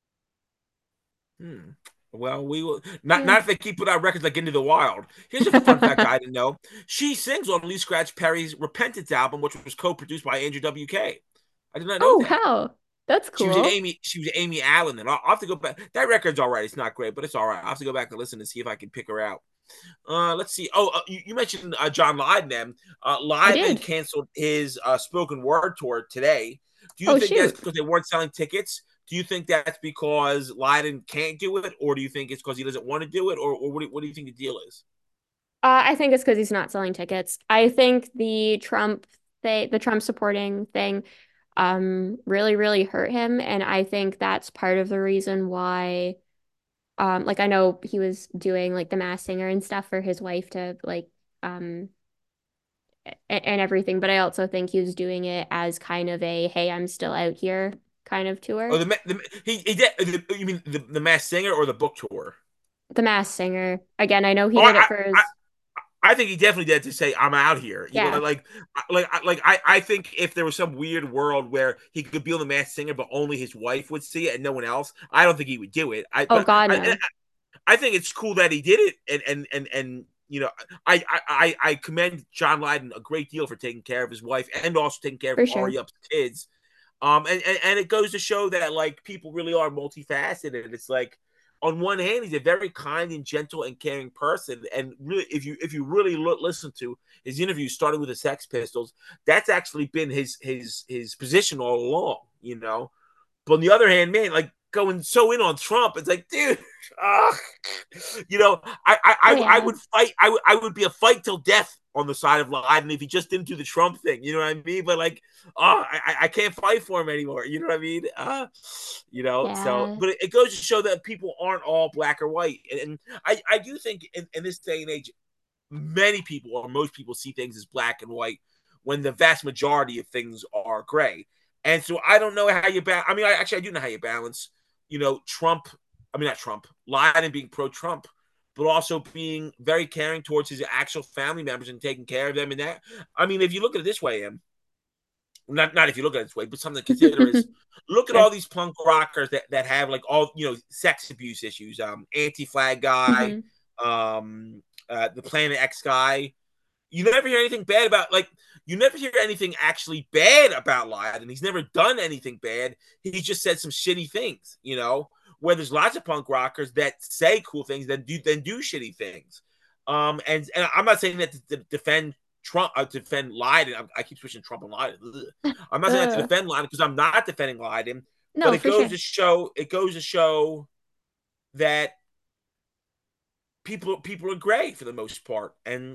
Hmm. Well, we will Yeah. not if they keep putting out records like Into the Wild. Here's a fun fact I didn't know. She sings on Lee Scratch Perry's Repentance album, which was co-produced by Andrew WK. I did not know Oh, that. how? That's cool. She was Amy Allen, and I'll have to go back. That record's all right. It's not great, but it's all right. I'll have to go back and listen and see if I can pick her out. Let's see. Oh, you mentioned John Lydon. I Lydon did. canceled his spoken word tour today. Do you Oh, think that's shoot. because they weren't selling tickets? Do you think that's because Lydon can't do it, or do you think it's because he doesn't want to do it, or what do you think the deal is? I think it's because he's not selling tickets. I think the Trump the Trump supporting thing really, really hurt him. And I think that's part of the reason why like I know he was doing like the Masked Singer and stuff for his wife to like um and everything, but I also think he was doing it as kind of a hey, I'm still out here kind of Oh, tour. he did. You mean the Masked Singer or the book tour? The Masked Singer. Again, I know he Oh, did it for I his I think he definitely did to say I'm out here. You know, yeah. I think if there was some weird world where he could be on the Masked Singer, but only his wife would see it and no one else, I don't think he would do it. Oh God, I no. I think it's cool that he did it, and you know, I commend John Lydon a great deal for taking care of his wife and also taking care of For sure. Ari Up's kids. And it goes to show that like people really are multifaceted. It's like on one hand, he's a very kind and gentle and caring person, and really, if you really listen to his interviews, starting with the Sex Pistols, that's actually been his position all along. You know, but on the other hand, man, like going so in on Trump, it's like, dude, uh, you know, Oh I yeah. would fight. I would be a fight till death on the side of Biden if he just didn't do the Trump thing. You know what I mean? But like, I can't fight for him anymore. You know what I mean? You know, so Yeah. but it goes to show that people aren't all black or white, and I do think in this day and age, many people or most people see things as black and white when the vast majority of things are gray. And so I don't know how you balance. I mean, I do know how you balance, you know, Trump. I mean, not Trump, lying and being pro-Trump, but also being very caring towards his actual family members and taking care of them. And that, I mean, if you look at it this way, not if you look at it this way, but something to consider is look at Sure. all these punk rockers that have like all sex abuse issues. Anti-Flag guy, Hmm. the Planet X guy. You never hear anything bad about like you never hear anything actually bad about Lyden. He's never done anything bad. He just said some shitty things, you know. Where there's lots of punk rockers that say cool things, then do shitty things. And I'm not saying that to defend Trump, defend Lyden. I keep switching Trump and Lyden. I'm not saying that to defend Lyden because I'm not defending Lyden. But No, for sure. it goes to show that people are gray for the most part,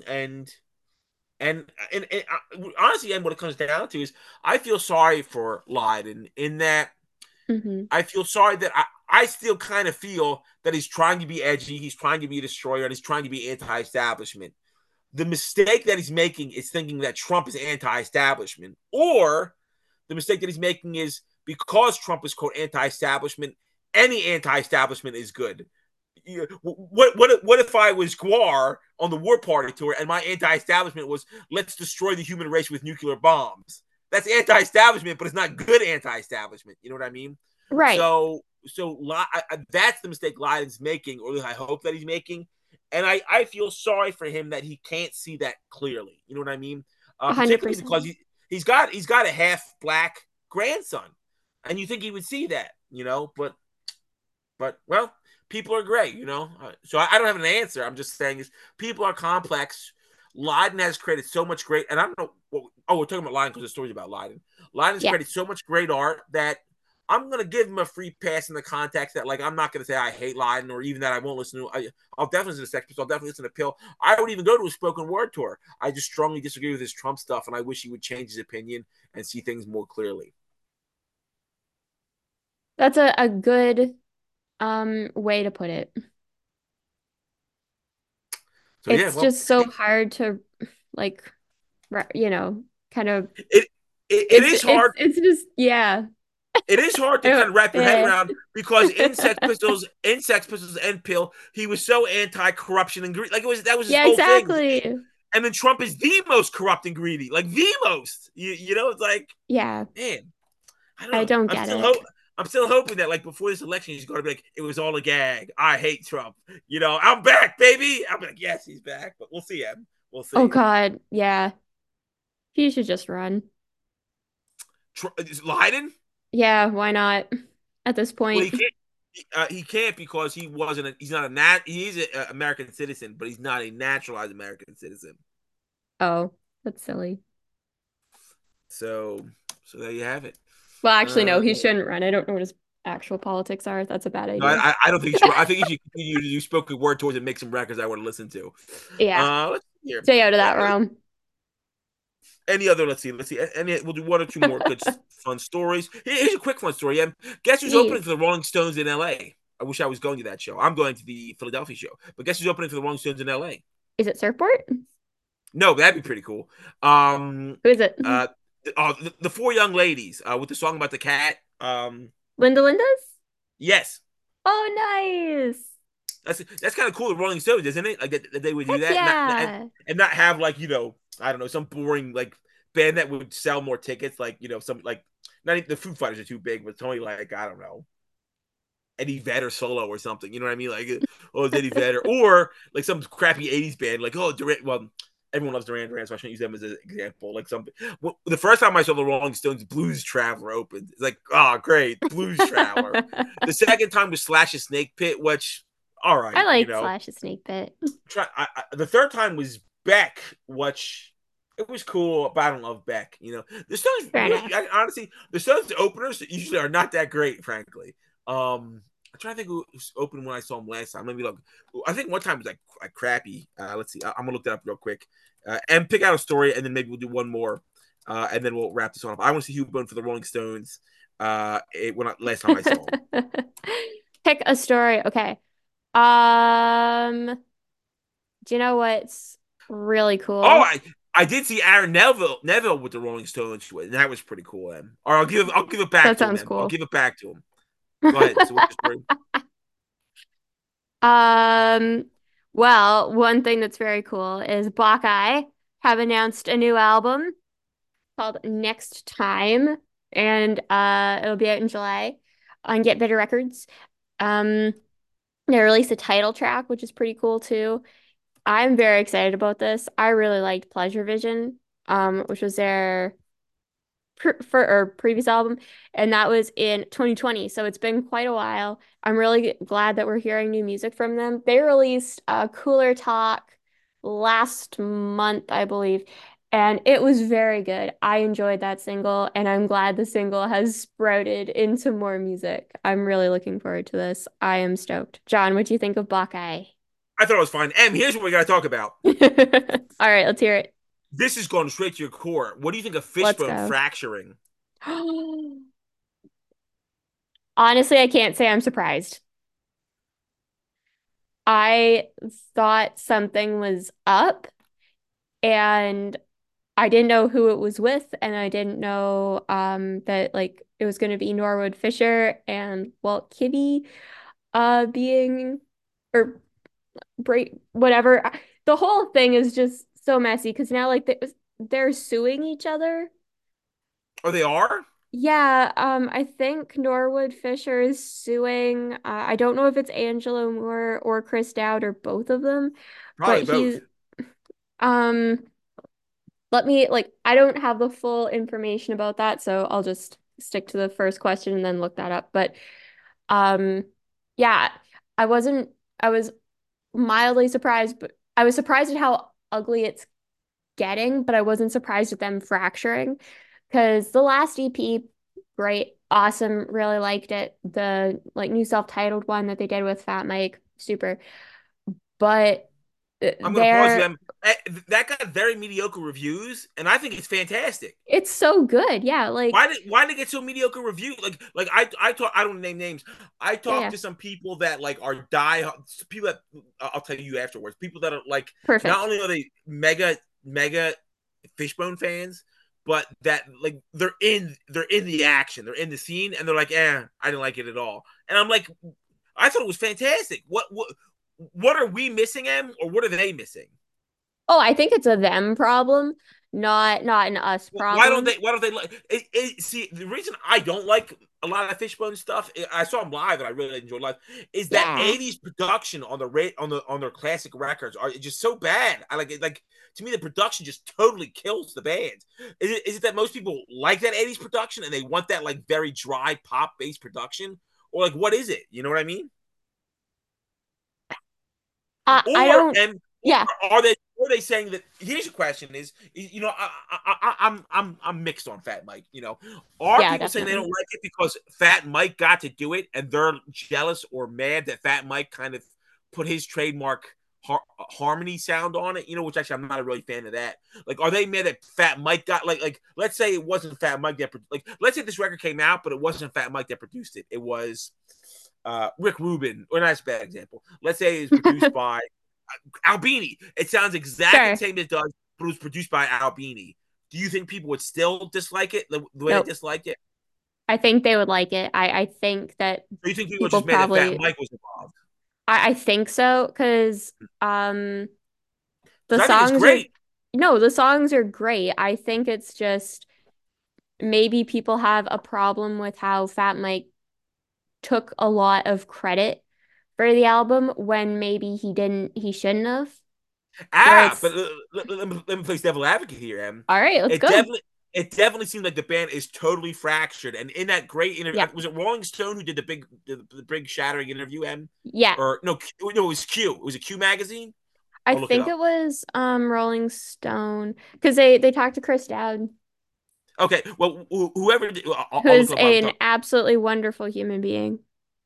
and honestly, and what it comes down to is I feel sorry for Lyden in that Hmm. I feel sorry that I still kind of feel that he's trying to be edgy, he's trying to be a destroyer, and he's trying to be anti-establishment. The mistake that he's making is thinking that Trump is anti-establishment, or the mistake that he's making is because Trump is quote anti-establishment, any anti-establishment is good. What if I was Guar on the War Party tour and my anti-establishment was let's destroy the human race with nuclear bombs? That's anti-establishment, but it's not good anti-establishment. You know what I mean? Right. That's the mistake Lyden's making, or at least I hope that he's making. And I feel sorry for him that he can't see that clearly. You know what I mean? Particularly 100%. because he's got a half black grandson, and you think he would see that, you know? But well, people are great, you know. So I don't have an answer. I'm just saying is people are complex. Leiden has created so much great, and I don't know. We're talking about Leiden because the story's about Leiden. Leiden's Yeah. created so much great art that I'm gonna give him a free pass in the context that like I'm not gonna say I hate Leiden or even that I won't listen to. I'll definitely listen to Sex Pistols. I'll definitely listen to Pill. I would even go to a spoken word tour. I just strongly disagree with his Trump stuff, and I wish he would change his opinion and see things more clearly. That's a good way to put it. So yeah, It's well, just so hard to like you know, kind of it it is hard. it's just yeah. It is hard I to kind don't of wrap your head eh. around because in Sex Pistols and Pill, he was so anti-corruption and greed. Like that was his Yeah, whole thing. exactly. And then Trump is the most corrupt and greedy, like the most. You know, it's like, Yeah, man, I don't I know. don't get it. I'm still hoping that like before this election, he's going to be like, it was all a gag. I hate Trump. You know, I'm back, baby. I'm like, yes, he's back, but we'll see him. We'll Oh see. God, yeah. He should just run. Is Leiden? Yeah, why not? At this Well, point. he can't. He can't because he wasn't. He's not he's an American citizen, but he's not a naturalized American citizen. Oh, that's silly. So, so there you have it. Well, actually, no, Uh, he shouldn't run. I don't know what his actual politics are. That's a bad no, idea. I don't think he should. I think he should continue to do spoken word towards and make some records I want to listen to. Yeah, Let's see here. stay out of that realm. Any other? Let's see. Any, we'll do one or two more good fun stories. Here's a quick fun story. Guess who's opening Please. for the Rolling Stones in L.A.? I wish I was going to that show. I'm going to the Philadelphia show, but guess who's opening for the Rolling Stones in L.A.? Is it Surfboard? No, that'd be pretty cool. Um, Who is it? uh, the four young ladies with the song about the cat. Linda Linda's? Yes, Oh, nice. that's kind of cool. The Rolling Stones, isn't it? Like that they would do Heck that, and yeah. not have like I don't know, some boring like band that would sell more tickets. Like some like not even the Foo Fighters are too big, but it's only like I don't know Eddie Vedder solo or something. You know what I mean? Like oh, it's Eddie Vedder or like some crappy '80s band. Like oh, Duran. Well, everyone loves Duran Duran, so I shouldn't use them as an example. Like something. Well, the first time I saw the Rolling Stones, Blues Traveler opened. It's like oh great, Blues Traveler. The second time was Slash's Snake Pit, which all I right, like Slash a Snake Pit. the third time was Beck, which it was cool, but I don't love Beck. The Stones Fair really, enough. honestly, the Stones openers usually are not that great, frankly. I'm trying to think who was open when I saw him last time. Let me look. I think one time was like crappy. Let's see. I'm gonna look that up real quick and pick out a story, and then maybe we'll do one more, and then we'll wrap this one up. I want to see who opened for the Rolling Stones. Last time I saw him. Pick a story. Okay. Um, do you know what's really Oh, cool? I did see Aaron Neville with the Rolling Stones, and that was pretty cool. Or I'll give it back That to him. sounds I'll cool. give it back to him. Go ahead. So what's your story? Um, well, one thing that's very cool is Block Eye have announced a new album called Next Time, and it'll be out in July on Get Better Records. Um, they released a title track, which is pretty cool too. I'm very excited about this. I really liked Pleasure Vision, which was their previous album, and that was in 2020. So it's been quite a while. I'm really glad that we're hearing new music from them. They released Cooler Talk last month, I believe, and it was very good. I enjoyed that single, and I'm glad the single has sprouted into more music. I'm really looking forward to this. I am stoked. John, what do you think of Black Eye? I thought it was fine. Here's what we got to talk about. All right, let's hear it. This is going straight to your core. What do you think of Let's fishbone go. fracturing? Honestly, I can't say I'm surprised. I thought something was up and I didn't know who it was with and I didn't know that like it was going to be Norwood Fisher and Walt Kitty being or break whatever. The whole thing is just so messy because now like they're suing each other. Oh, they are Yeah, I think Norwood Fisher is suing. I don't know if it's Angelo Moore or Chris Dowd or both of them, but probably both. he um let me like I don't have the full information about that, so I'll just stick to the first question and then look that up. But um yeah, I was mildly surprised, but I was surprised at how ugly it's getting, but I wasn't surprised at them fracturing because the last EP, great, awesome, really liked it. The like new self-titled one that they did with Fat Mike, super. But I'm going to pause you. they're That got very mediocre reviews, and I think it's fantastic. it's so good. Yeah, like Why did it get so mediocre review? Like I talk I don't name names. I yeah, talked yeah. to some people that like are die people that I'll tell you afterwards. People that are like not Perfect. only are they mega Fishbone fans, but that like they're in the action, they're in the scene, and they're like, I didn't like it at all. And I'm like, I thought it was fantastic. What are we missing, or what are they missing? Oh, I think it's a them problem, not an us Why don't problem. they? Why don't they like? See, the reason I don't like a lot of Fishbone stuff, I saw them live and I really enjoyed live, is that Yeah. '80s production on the rate on their classic records are just so bad. I like it. Like to me, the production just totally kills the band. Is it that most people like that '80s production and they want that like very dry pop based production, or like what is it? You know what I mean? I Or don't and yeah. are they saying that? Here's a question: Is I'm mixed on Fat Mike. Are Yeah, people saying they don't definitely. like it because Fat Mike got to do it and they're jealous or mad that Fat Mike kind of put his trademark harmony sound on it, which actually I'm not a really fan of that. Like, are they mad that Fat Mike got like let's say it wasn't Fat Mike that like let's say this record came out, but it wasn't Fat Mike that produced it. It was Rick Rubin, or that's a bad example. Let's say it's produced by Albini. It sounds exactly the Sure. same as it does, but it was produced by Albini. Do you think people would still dislike it the way they Nope. dislike it? I think they would like it. I think that Or you think people people just mad that Fat probably, Mike was involved? I think so, because um the Because I think it's songs are, great. no, the songs are great. I think it's just maybe people have a problem with how Fat Mike took a lot of credit for the album when maybe he shouldn't have. Where But it's, let me play devil advocate here, Em. all right, let's It go. definitely it definitely seems like the band is totally fractured. And in that great interview, Yeah. was it Rolling Stone who did the big shattering interview, Em? Yeah. Or no, it was Q. It was a Q magazine. I I'll look it think up. it was Rolling Stone, because they talked to Chris Dowd, Okay, well, whoever, who I'll look is it up while we're an talking. absolutely wonderful human being.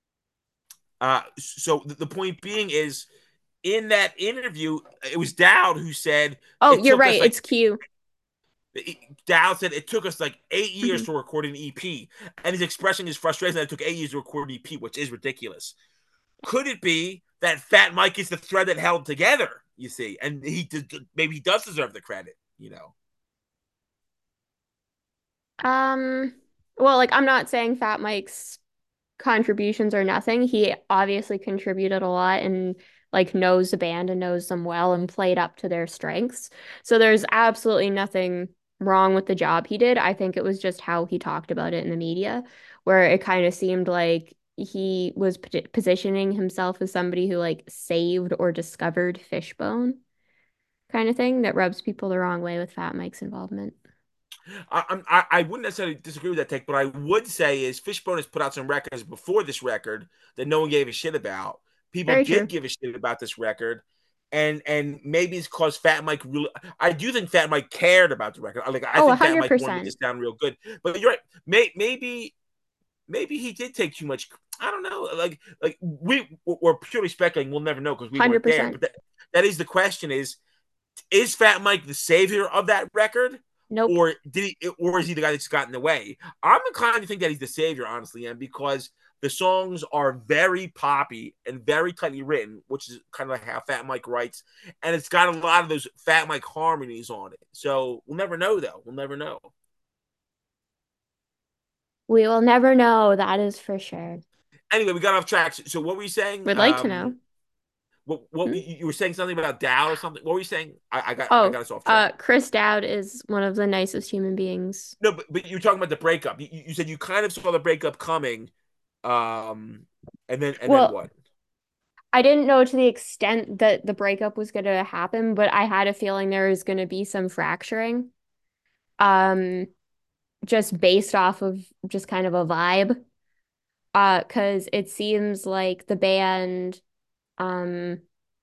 So the point being is, in that interview, it was Dowd who said Oh, it you're took right. us like It's Q. Dowd said it took us like 8 years Mhm. to record an EP, and he's expressing his frustration that it took 8 years to record an EP, which is ridiculous. Could it be that Fat Mike is the thread that held together? You see, and maybe he does deserve the credit. Um, well, like I'm not saying Fat Mike's contributions are nothing. He obviously contributed a lot and like knows the band and knows them well and played up to their strengths. So there's absolutely nothing wrong with the job he did. I think it was just how he talked about it in the media, where it kind of seemed like he was positioning himself as somebody who like saved or discovered Fishbone kind of thing that rubs people the wrong way with Fat Mike's involvement. I wouldn't necessarily disagree with that take, but I would say is Fishbone has put out some records before this record that no one gave a shit about. People Very did true. give a shit about this record, and maybe it's because Fat Mike really. I do think Fat Mike cared about the record. Like, I Oh, think Fat Mike wanted it to 100%. sound real good. But you're right. Maybe he did take too much. I don't know. Like we're purely speculating. We'll never know because we weren't there. 100%. But that is the question: is Fat Mike the savior of that record, Nope. or is he the guy that's got in the way? I'm inclined to think that he's the savior, honestly, and because the songs are very poppy and very tightly written, which is kind of like how Fat Mike writes, and it's got a lot of those Fat Mike harmonies on it. So we'll never know, though. We'll never know. We will never know, that is for sure. Anyway, we got off track. So what were you saying? Would like to know. What Hmm? you were saying something about Dow or something? What were you saying? I Oh, got us off track. Chris Dowd is one of the nicest human beings. No, but you were talking about the breakup. You said you kind of saw the breakup coming, um, and then Well, what? I didn't know to the extent that the breakup was going to happen, but I had a feeling there was going to be some fracturing. Um, just based off of just kind of a vibe. 'Cause it seems like the band um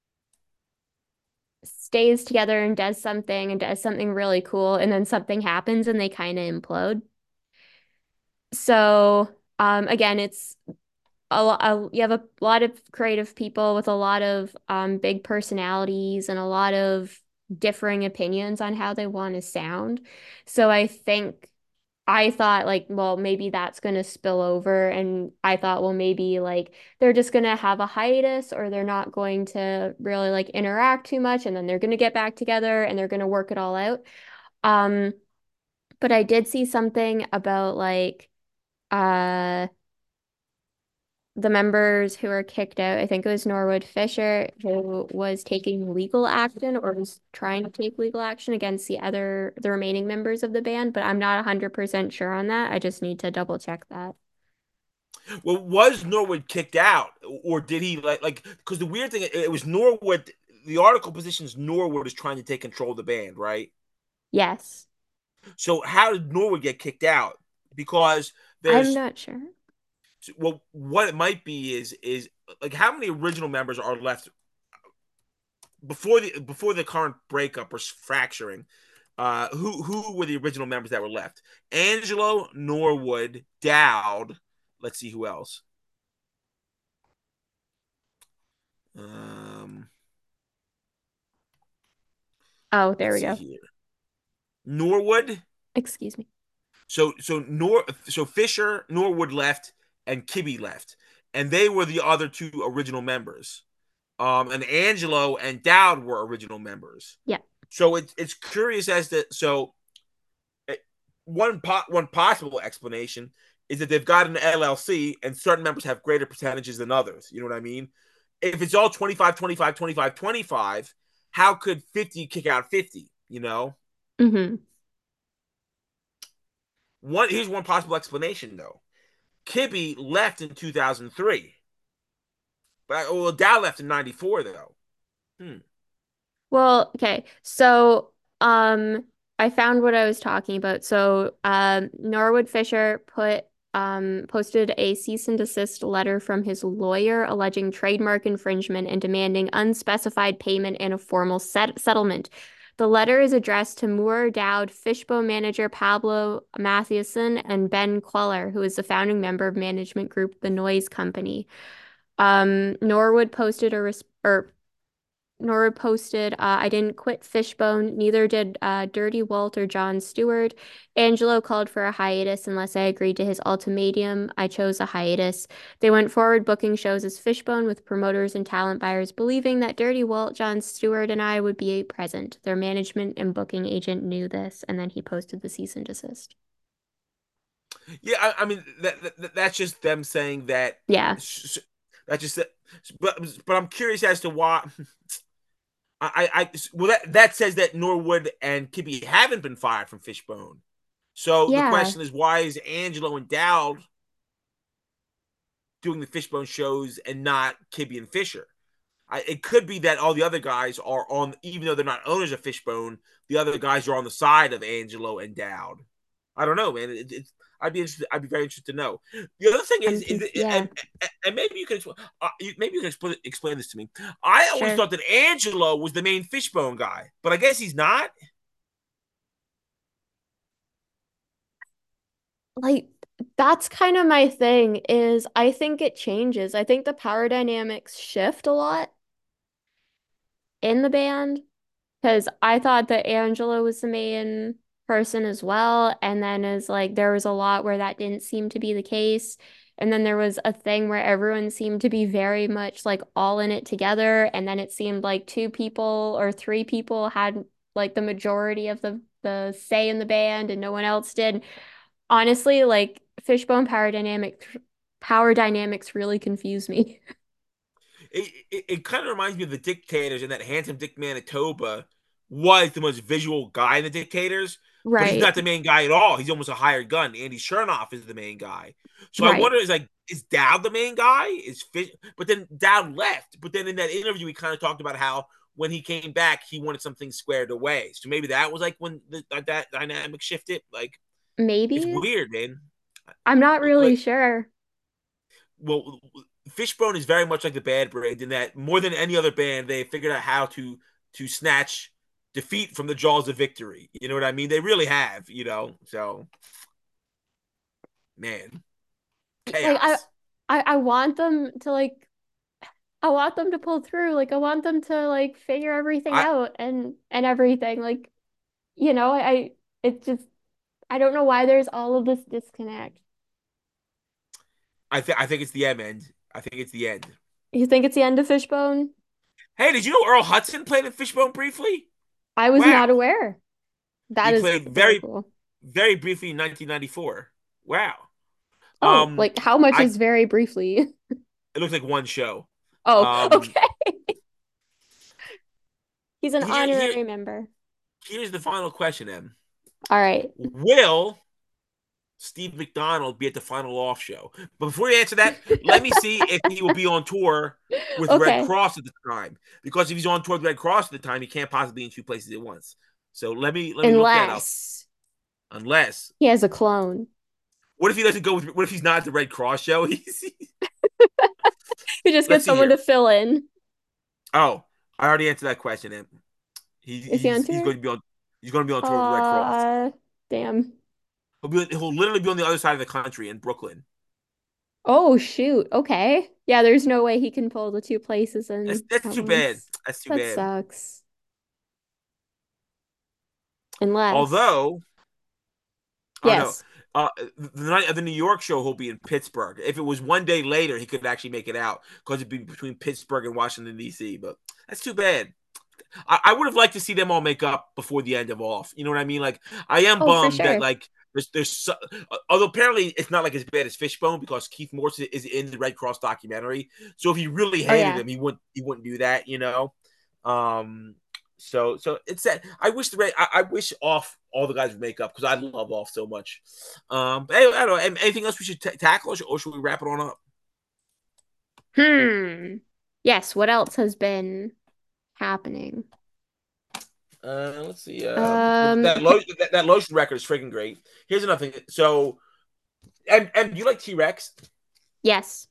stays together and does something really cool, and then something happens and they kind of implode. So, again, it's you have a lot of creative people with a lot of big personalities and a lot of differing opinions on how they want to sound. So I think I thought like, well, maybe that's going to spill over. And I thought, well, maybe like they're just going to have a hiatus or they're not going to really like interact too much. And then they're going to get back together and they're going to work it all out. Um, but I did see something about like, uh, the members who were kicked out. I think it was Norwood Fisher who was taking legal action or was trying to take legal action against the remaining members of the band, but I'm not 100% sure on that. I just need to double check that. Well, was Norwood kicked out, or did he like? Because the weird thing, it was Norwood. The article positions Norwood is trying to take control of the band, right? Yes. So how did Norwood get kicked out? Because I'm there's not sure. well, what it might be is like how many original members are left before the current breakup or fracturing? Who were the original members that were left? Angelo, Norwood, Dowd. Let's see who else. Um, Oh, there Let's we see go. here. Norwood. Excuse me. So Fisher, Norwood left, and Kibbe left, and they were the other two original members. And Angelo and Dowd were original members. Yeah. So it's curious as to eh, one possible explanation is that they've got an LLC and certain members have greater percentages than others. You know what I mean? If it's all 25, 25, 25, 25, how could 50 kick out 50? You know? Hmm. Here's one possible explanation though. Kibbe left in 2003. But well, Dow left in '94 though. Hmm. Well, okay. So, I found what I was talking about. So, Norwood Fisher posted a cease and desist letter from his lawyer alleging trademark infringement and demanding unspecified payment and a formal settlement. The letter is addressed to Moore Dowd, Fishbone manager Pablo Mathieson, and Ben Queller, who is the founding member of management group The Noise Company. Norwood posted a res or Nora posted, I didn't quit Fishbone, neither did Dirty Walt or Jon Stewart. Angelo called for a hiatus unless I agreed to his ultimatum. I chose a hiatus. They went forward booking shows as Fishbone with promoters and talent buyers believing that Dirty Walt, Jon Stewart, and I would be present. Their management and booking agent knew this, and then he posted the cease and desist. Yeah, I mean that's just them saying that. Yeah. That's just but I'm curious as to why. Well that says that Norwood and Kibbe haven't been fired from Fishbone. So the Yeah. question is, why is Angelo and Dowd doing the Fishbone shows and not Kibbe and Fisher? It could be that all the other guys are on, even though they're not owners of Fishbone, the other guys are on the side of Angelo and Dowd. I don't know, man. I'd be interested. I'd be very interested to know. The other thing is Yeah, and maybe you can maybe you can explain this to me. I always sure. thought that Angelo was the main Fishbone guy, but I guess he's not. Like that's kind of my thing is I think it changes. I think the power dynamics shift a lot in the band because I thought that Angela was the main person as well. And then is like there was a lot where that didn't seem to be the case. And then there was a thing where everyone seemed to be very much like all in it together. And then it seemed like two people or three people had like the majority of the say in the band and no one else did. Honestly, like Fishbone power dynamics really confuse me. It kind of reminds me of the Dictators, and that handsome Dick Manitoba was the most visual guy in the Dictators, but he's Right, not the main guy at all. He's almost a hired gun. Andy Chernoff is the main guy. So I right. wonder, is Dowd the main guy? Is Fish? But then Dowd left. But then in that interview, he kind of talked about how when he came back, he wanted something squared away. So maybe that was like when that dynamic shifted. Like it's Maybe. weird, man. I'm not really Like, sure. well, Fishbone is very much like the Bad Brains in that more than any other band, they figured out how to snatch defeat from the jaws of victory. You know what I mean? They really have, you know. So, man, Like chaos. I want them to like I want them to pull through. Like I want them to like figure everything I out and everything. Like, it's just I don't know why there's all of this disconnect. I think it's the end. I think it's the end. You think it's the end of Fishbone? Hey, did you know Earl Hudson played in Fishbone briefly? I was Wow, not aware. That he is played very cool. very briefly in 1994. Wow. Oh, Um, like how much I is very briefly? it looks like one show. Oh, Um, okay. He's an here here honorary member. here's the final question, Em. All right. Will Steve McDonald be at the final off show? But before you answer that, let me see if he will be on tour with Red Okay. Cross at the time. Because if he's on tour with Red Cross at the time, he can't possibly be in two places at once. So let me look that up. Unless Unless, he has a clone. what if he doesn't go with? What if he's not at the Red Cross show? He just Let's gets see someone here. to fill in. Oh, I already answered that question. And Is he on he's tour? going to be on. He's going to be on tour with Red Cross. Uh, damn. He'll literally be on the other side of the country in Brooklyn. Oh, shoot. Okay. Yeah, there's no way he can pull the two places That's in that's at too bad. once. That's too That bad. sucks. Unless, Although, I don't know. yes. The night of the New York show, he'll be in Pittsburgh. If it was one day later, he could actually make it out because it'd be between Pittsburgh and Washington D.C. But that's too bad. I would have liked to see them all make up before the end of Off. You know what I mean? Like, I am Oh, for bummed that sure. like although apparently it's not like as bad as Fishbone because Keith Morrison is in the Red Cross documentary. So if he really Oh, hated yeah. him, he wouldn't do that. Um. So it's that I wish I wish Off all the guys would make up because I love Off so much. But anyway, I don't know. Anything else we should tackle or should we wrap it on up? Hmm. Yes, what else has been happening? Let's see. Um, That lotion record is freaking great. Here's another thing. So, and you like T Rex? yes.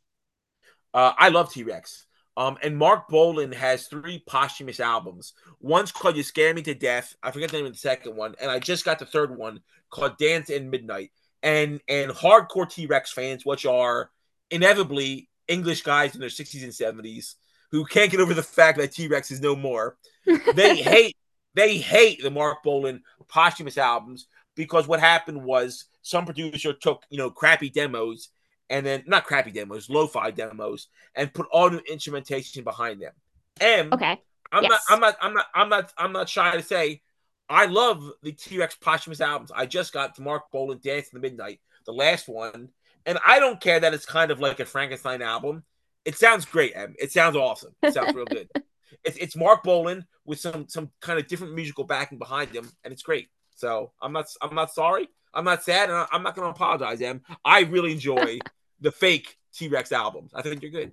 I love T Rex. And Mark Bolan has 3 posthumous albums. One's called "You Scare Me to Death." I forget the name of the second one, and I just got the third one called "Dance in Midnight." And hardcore T Rex fans, which are inevitably English guys in their 60s and 70s who can't get over the fact that T Rex is no more, they hate they hate the Mark Bolan posthumous albums because what happened was some producer took crappy demos and then not crappy demos, lo-fi demos, and put all new instrumentation behind them. And Okay. I'm not, Yes. I'm not, I'm not, I'm not, I'm not shy to say, I love the T Rex posthumous albums. I just got the Mark Bolan Dance in the Midnight, the last one, and I don't care that it's kind of like a Frankenstein album. It sounds great, Em. It sounds awesome. It sounds real good. It's Mark Bolan with some kind of different musical backing behind him, and it's great. So I'm not sorry. I'm not sad, and I'm not going to apologize, Em. I really enjoy the fake T Rex albums. I think they're good.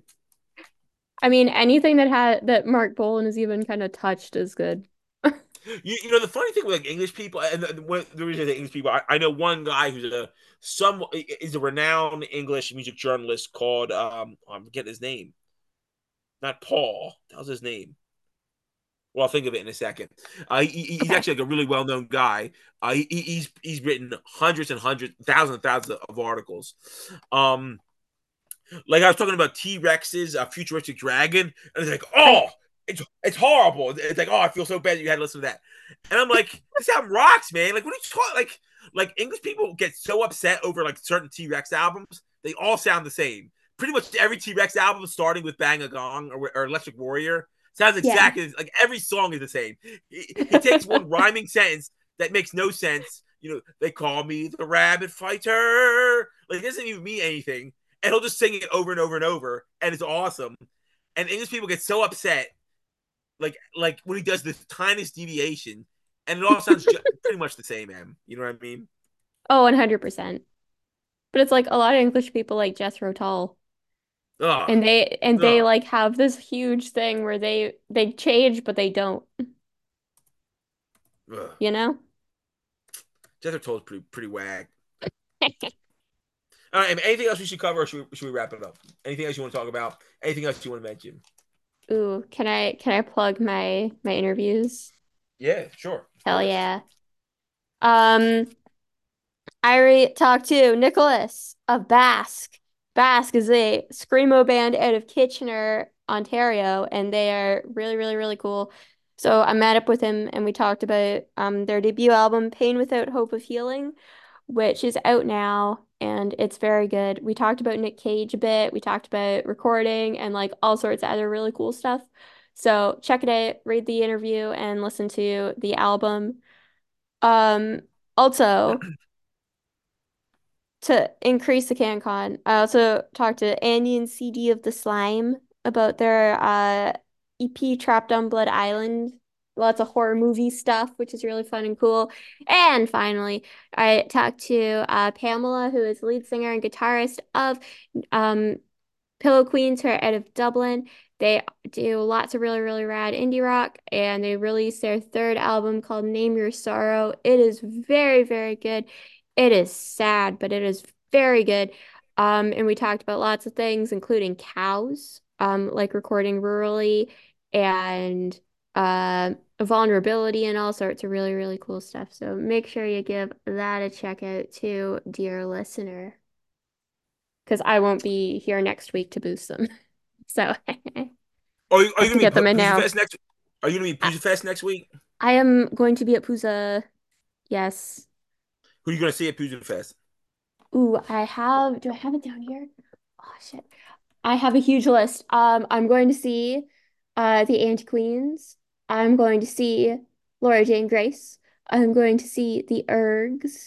I mean, anything that Mark Bolan has even kind of touched is good. The funny thing with like English people, and the reason English people, I know one guy who's is a renowned English music journalist called I'm forgetting his name, not Paul. That was his name. Well, I'll think of it in a second. He's Okay. actually like a really well known guy. He's written hundreds and hundreds, thousands and thousands of articles. Um, like I was talking about T Rex's futuristic dragon, and it's like, Right. oh, it's horrible. It's like, oh, I feel so bad that you had to listen to that. And I'm like, this album rocks, man. Like, what are you talking? Like English people get so upset over like certain T Rex albums. They all sound the same. Pretty much every T Rex album, starting with Bang a Gong or Electric Warrior, sounds Yeah. exactly like every song is the same. He takes one rhyming sentence that makes no sense. They call me the Rabbit Fighter. Like, it doesn't even mean anything, and he'll just sing it over and over and over, and it's awesome. And English people get so upset, like when he does the tiniest deviation, and it all sounds pretty much the same. You know what I mean? Oh, 100%. But it's like a lot of English people like Jethro Tull. Ugh, And they ugh, like have this huge thing where they change but they don't, ugh. you know? Jethro Tull's pretty wag. All right, anything else we should cover, or should we wrap it up? Anything else you want to talk about? Anything else you want to mention? Ooh, can I plug my interviews? Yeah, sure, of Hell course. yeah. Um, talked to Nicholas of Basque. Basque is a screamo band out of Kitchener, Ontario, and they are really, really, really cool. So I met up with him and we talked about their debut album, Pain Without Hope of Healing, which is out now and it's very good. We talked about Nick Cage a bit. We talked about recording and like all sorts of other really cool stuff. So check it out, read the interview and listen to the album. Um, Also, to increase the CanCon, I also talked to Andy and CD of the Slime about their EP Trapped on Blood Island. Lots of horror movie stuff, which is really fun and cool. And finally, I talked to Pamela, who is lead singer and guitarist of um, Pillow Queens, who are out of Dublin. They do lots of really, really rad indie rock, and they released their third album called Name Your Sorrow. It is very, very good. It is sad, but it is very good. And we talked about lots of things, including cows, like recording rurally and vulnerability and all sorts of really, really cool stuff. So make sure you give that a check out too, dear listener, because I won't be here next week to boost them. So I Are you have to gonna be get them in Puza now. Fest next? Are you gonna be I, Puza Fest next week? I am going to be at Puza. Yes. Who are you going to see at Puget Fest? Ooh, do I have it down here? Oh shit. I have a huge list. I'm going to see the Anti-Queens. I'm going to see Laura Jane Grace. I'm going to see the Ergs.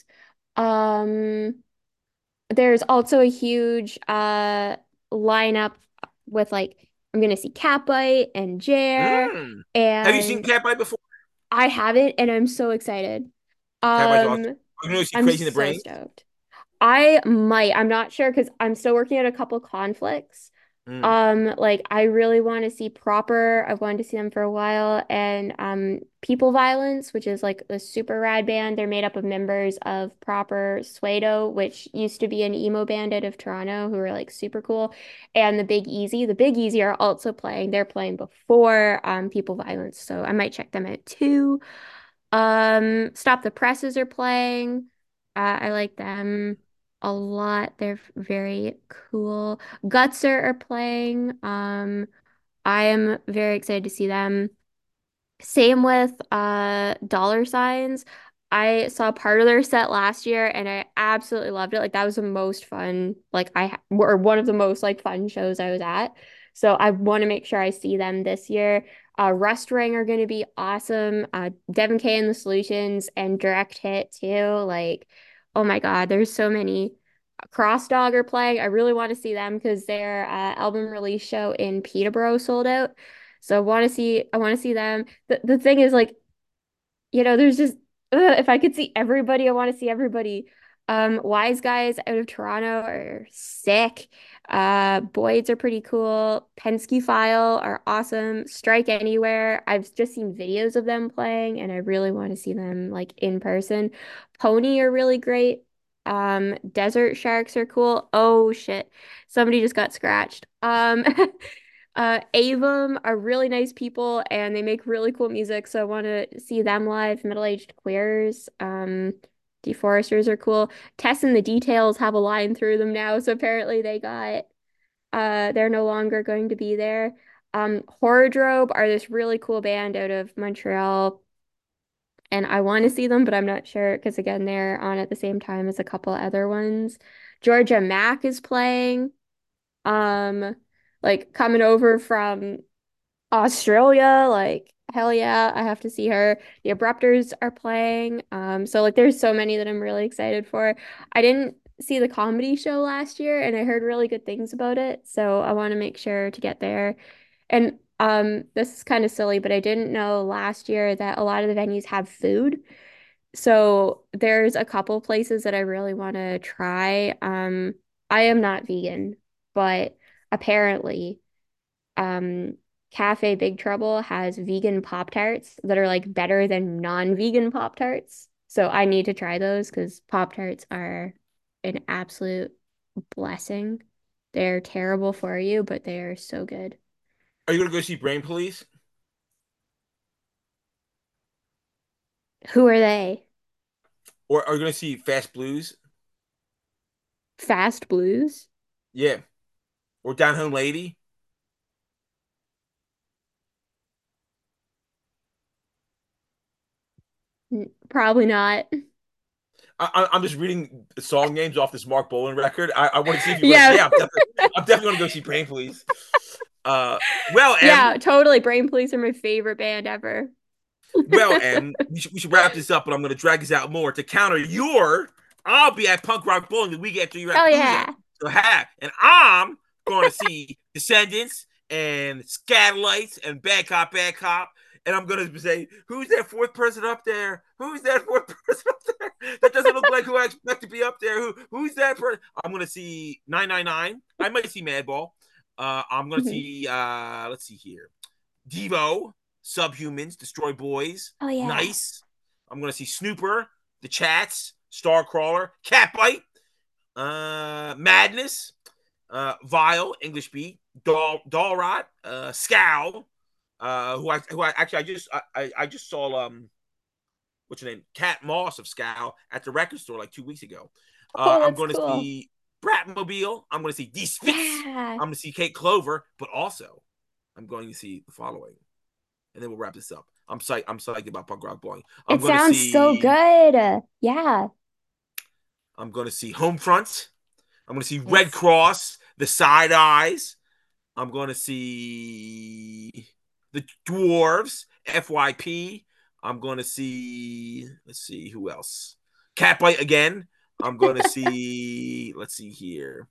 Um, there's also a huge lineup with like I'm gonna see Catbite and Jer, Mm. Have you seen and Catbite before? I haven't, and I'm so excited. Catbite's awesome. Um, I'm going to see I'm Crazy in the so Brain. stoked. I might. I'm not sure because I'm still working at a couple conflicts. Mm. Like I really want to see Proper. I've wanted to see them for a while, and People Violence, which is like a super rad band. They're made up of members of Proper, Suedo, which used to be an emo band out of Toronto, who are like super cool, and the Big Easy. The Big Easy are also playing. They're playing before People Violence, so I might check them out too. Stop the Presses are playing. I like them a lot. They're very cool. Gutser are playing. I am very excited to see them. Same with Dollar Signs. I saw part of their set last year and I absolutely loved it. Like that was the most fun, like or one of the most like fun shows I was at. So I want to make sure I see them this year. Rust Ring are going to be awesome. Devin K and the Solutions and Direct Hit too. Like, oh my God, there's so many. Cross Dog are playing. I really want to see them because their album release show in Peterborough sold out. So I want to see them. The thing is like, there's just if I could see everybody, I want to see everybody. Wise Guys out of Toronto are sick. Boyd's are pretty cool. Penske File are awesome. Strike Anywhere. I've just seen videos of them playing and I really want to see them like in person. Pony are really great. Desert Sharks are cool. Oh shit. Somebody just got scratched. Avum are really nice people and they make really cool music, so I want to see them live. Middle-aged queers, Deforesters are cool. Tess and the Details have a line through them now, so apparently they're no longer going to be there. Horrordrobe are this really cool band out of Montreal, and I want to see them, but I'm not sure because again, they're on at the same time as a couple other ones. Georgia Mack is playing. Um, like coming over from Australia, like hell yeah, I have to see her. The Abrupters are playing. So like there's so many that I'm really excited for. I didn't see the comedy show last year and I heard really good things about it, so I want to make sure to get there. And this is kind of silly, but I didn't know last year that a lot of the venues have food. So there's a couple places that I really want to try. I am not vegan, but apparently um Cafe Big Trouble has vegan Pop-Tarts that are like better than non-vegan Pop-Tarts. So I need to try those because Pop-Tarts are an absolute blessing. They're terrible for you, but they are so good. Are you going to go see Brain Police? Who are they? Or are you going to see Fast Blues? Fast Blues? Yeah. Or Down Home Lady? Probably not. I'm just reading song names off this Mark Bolan record. I want to see if you're like, Yeah. yeah, I'm definitely going to go see Brain Police. Well, Yeah, M, totally. Brain Police are my favorite band ever. well, M, we should wrap this up, but I'm going to drag this out more to counter your. I'll be at Punk Rock Bowling the week after you're at Hell Puya. yeah. So have, and I'm going to see Descendants and Scatolites and Bad Cop, Bad Cop. And I'm going to say, who's that fourth person up there? Who's that fourth person up there? That doesn't look like who I expect to be up there. Who's that person? I'm going to see 999. I might see Madball. I'm going to Mhm. see, let's see here. Devo, Subhumans, Destroy Boys, Oh yeah. Nice. I'm going to see Snooper, The Chats, Starcrawler, Catbite, Madness, Vile, English Beat, Dollrot, Scowl, who I actually I just saw what's her name, Cat Moss of Scowl at the record store like 2 weeks ago. Oh, I'm that's going to cool. see Bratmobile. I'm going to see D Spitz. Yeah. I'm going to see Kate Clover, but also I'm going to see the following, and then we'll wrap this up. I'm psyched. I'm psyched about Punk Rock Bowling. It sounds so good. Yeah. I'm gonna see Homefront. I'm gonna see Red Nice. Cross, the Side Eyes. I'm gonna see the Dwarves, FYP. I'm gonna see. Let's see who else. Catbite again. I'm gonna see. Let's see here.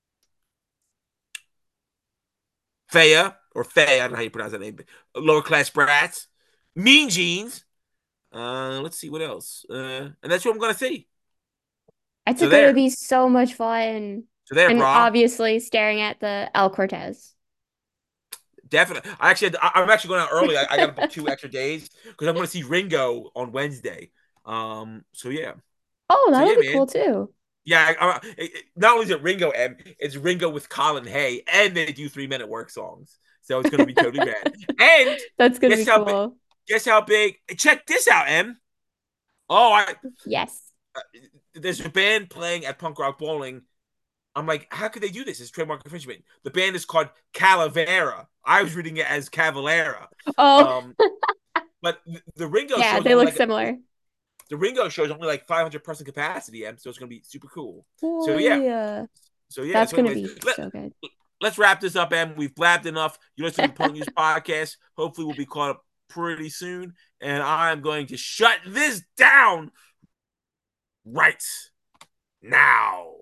Faya or Faya, I don't know how you pronounce that name. Lower Class Brats, Mean Jeans. Let's see what else. And that's what I'm gonna see. It's So gonna there, be so much fun. so there, And brah. obviously staring at the El Cortez. Definitely. I'm actually going out early. I got to book 2 extra days because I'm going to see Ringo on Wednesday. So yeah, Oh, so that'll yeah, be man. cool too. Yeah, not only is it Ringo, it's Ringo with Colin Hay, and they do 3 minute work songs. So it's going to be totally rad. And That's gonna guess be how big? cool. Guess how big? Check this out, M. Oh, Yes. there's a band playing at Punk Rock Bowling. I'm like, how could they do this? It's trademark infringement. The band is called Calavera. I was reading it as Cavalera. Oh, Um, but the Ringo yeah, show is they only look like similar. the Ringo show is only like 500-person capacity, so it's gonna be super cool. So yeah, Boy, so yeah. that's So gonna anyways, be so good. let's wrap this up, Em. We've blabbed enough. You're listening to the Punk News Podcast. Hopefully, we'll be caught up pretty soon, and I'm going to shut this down right now.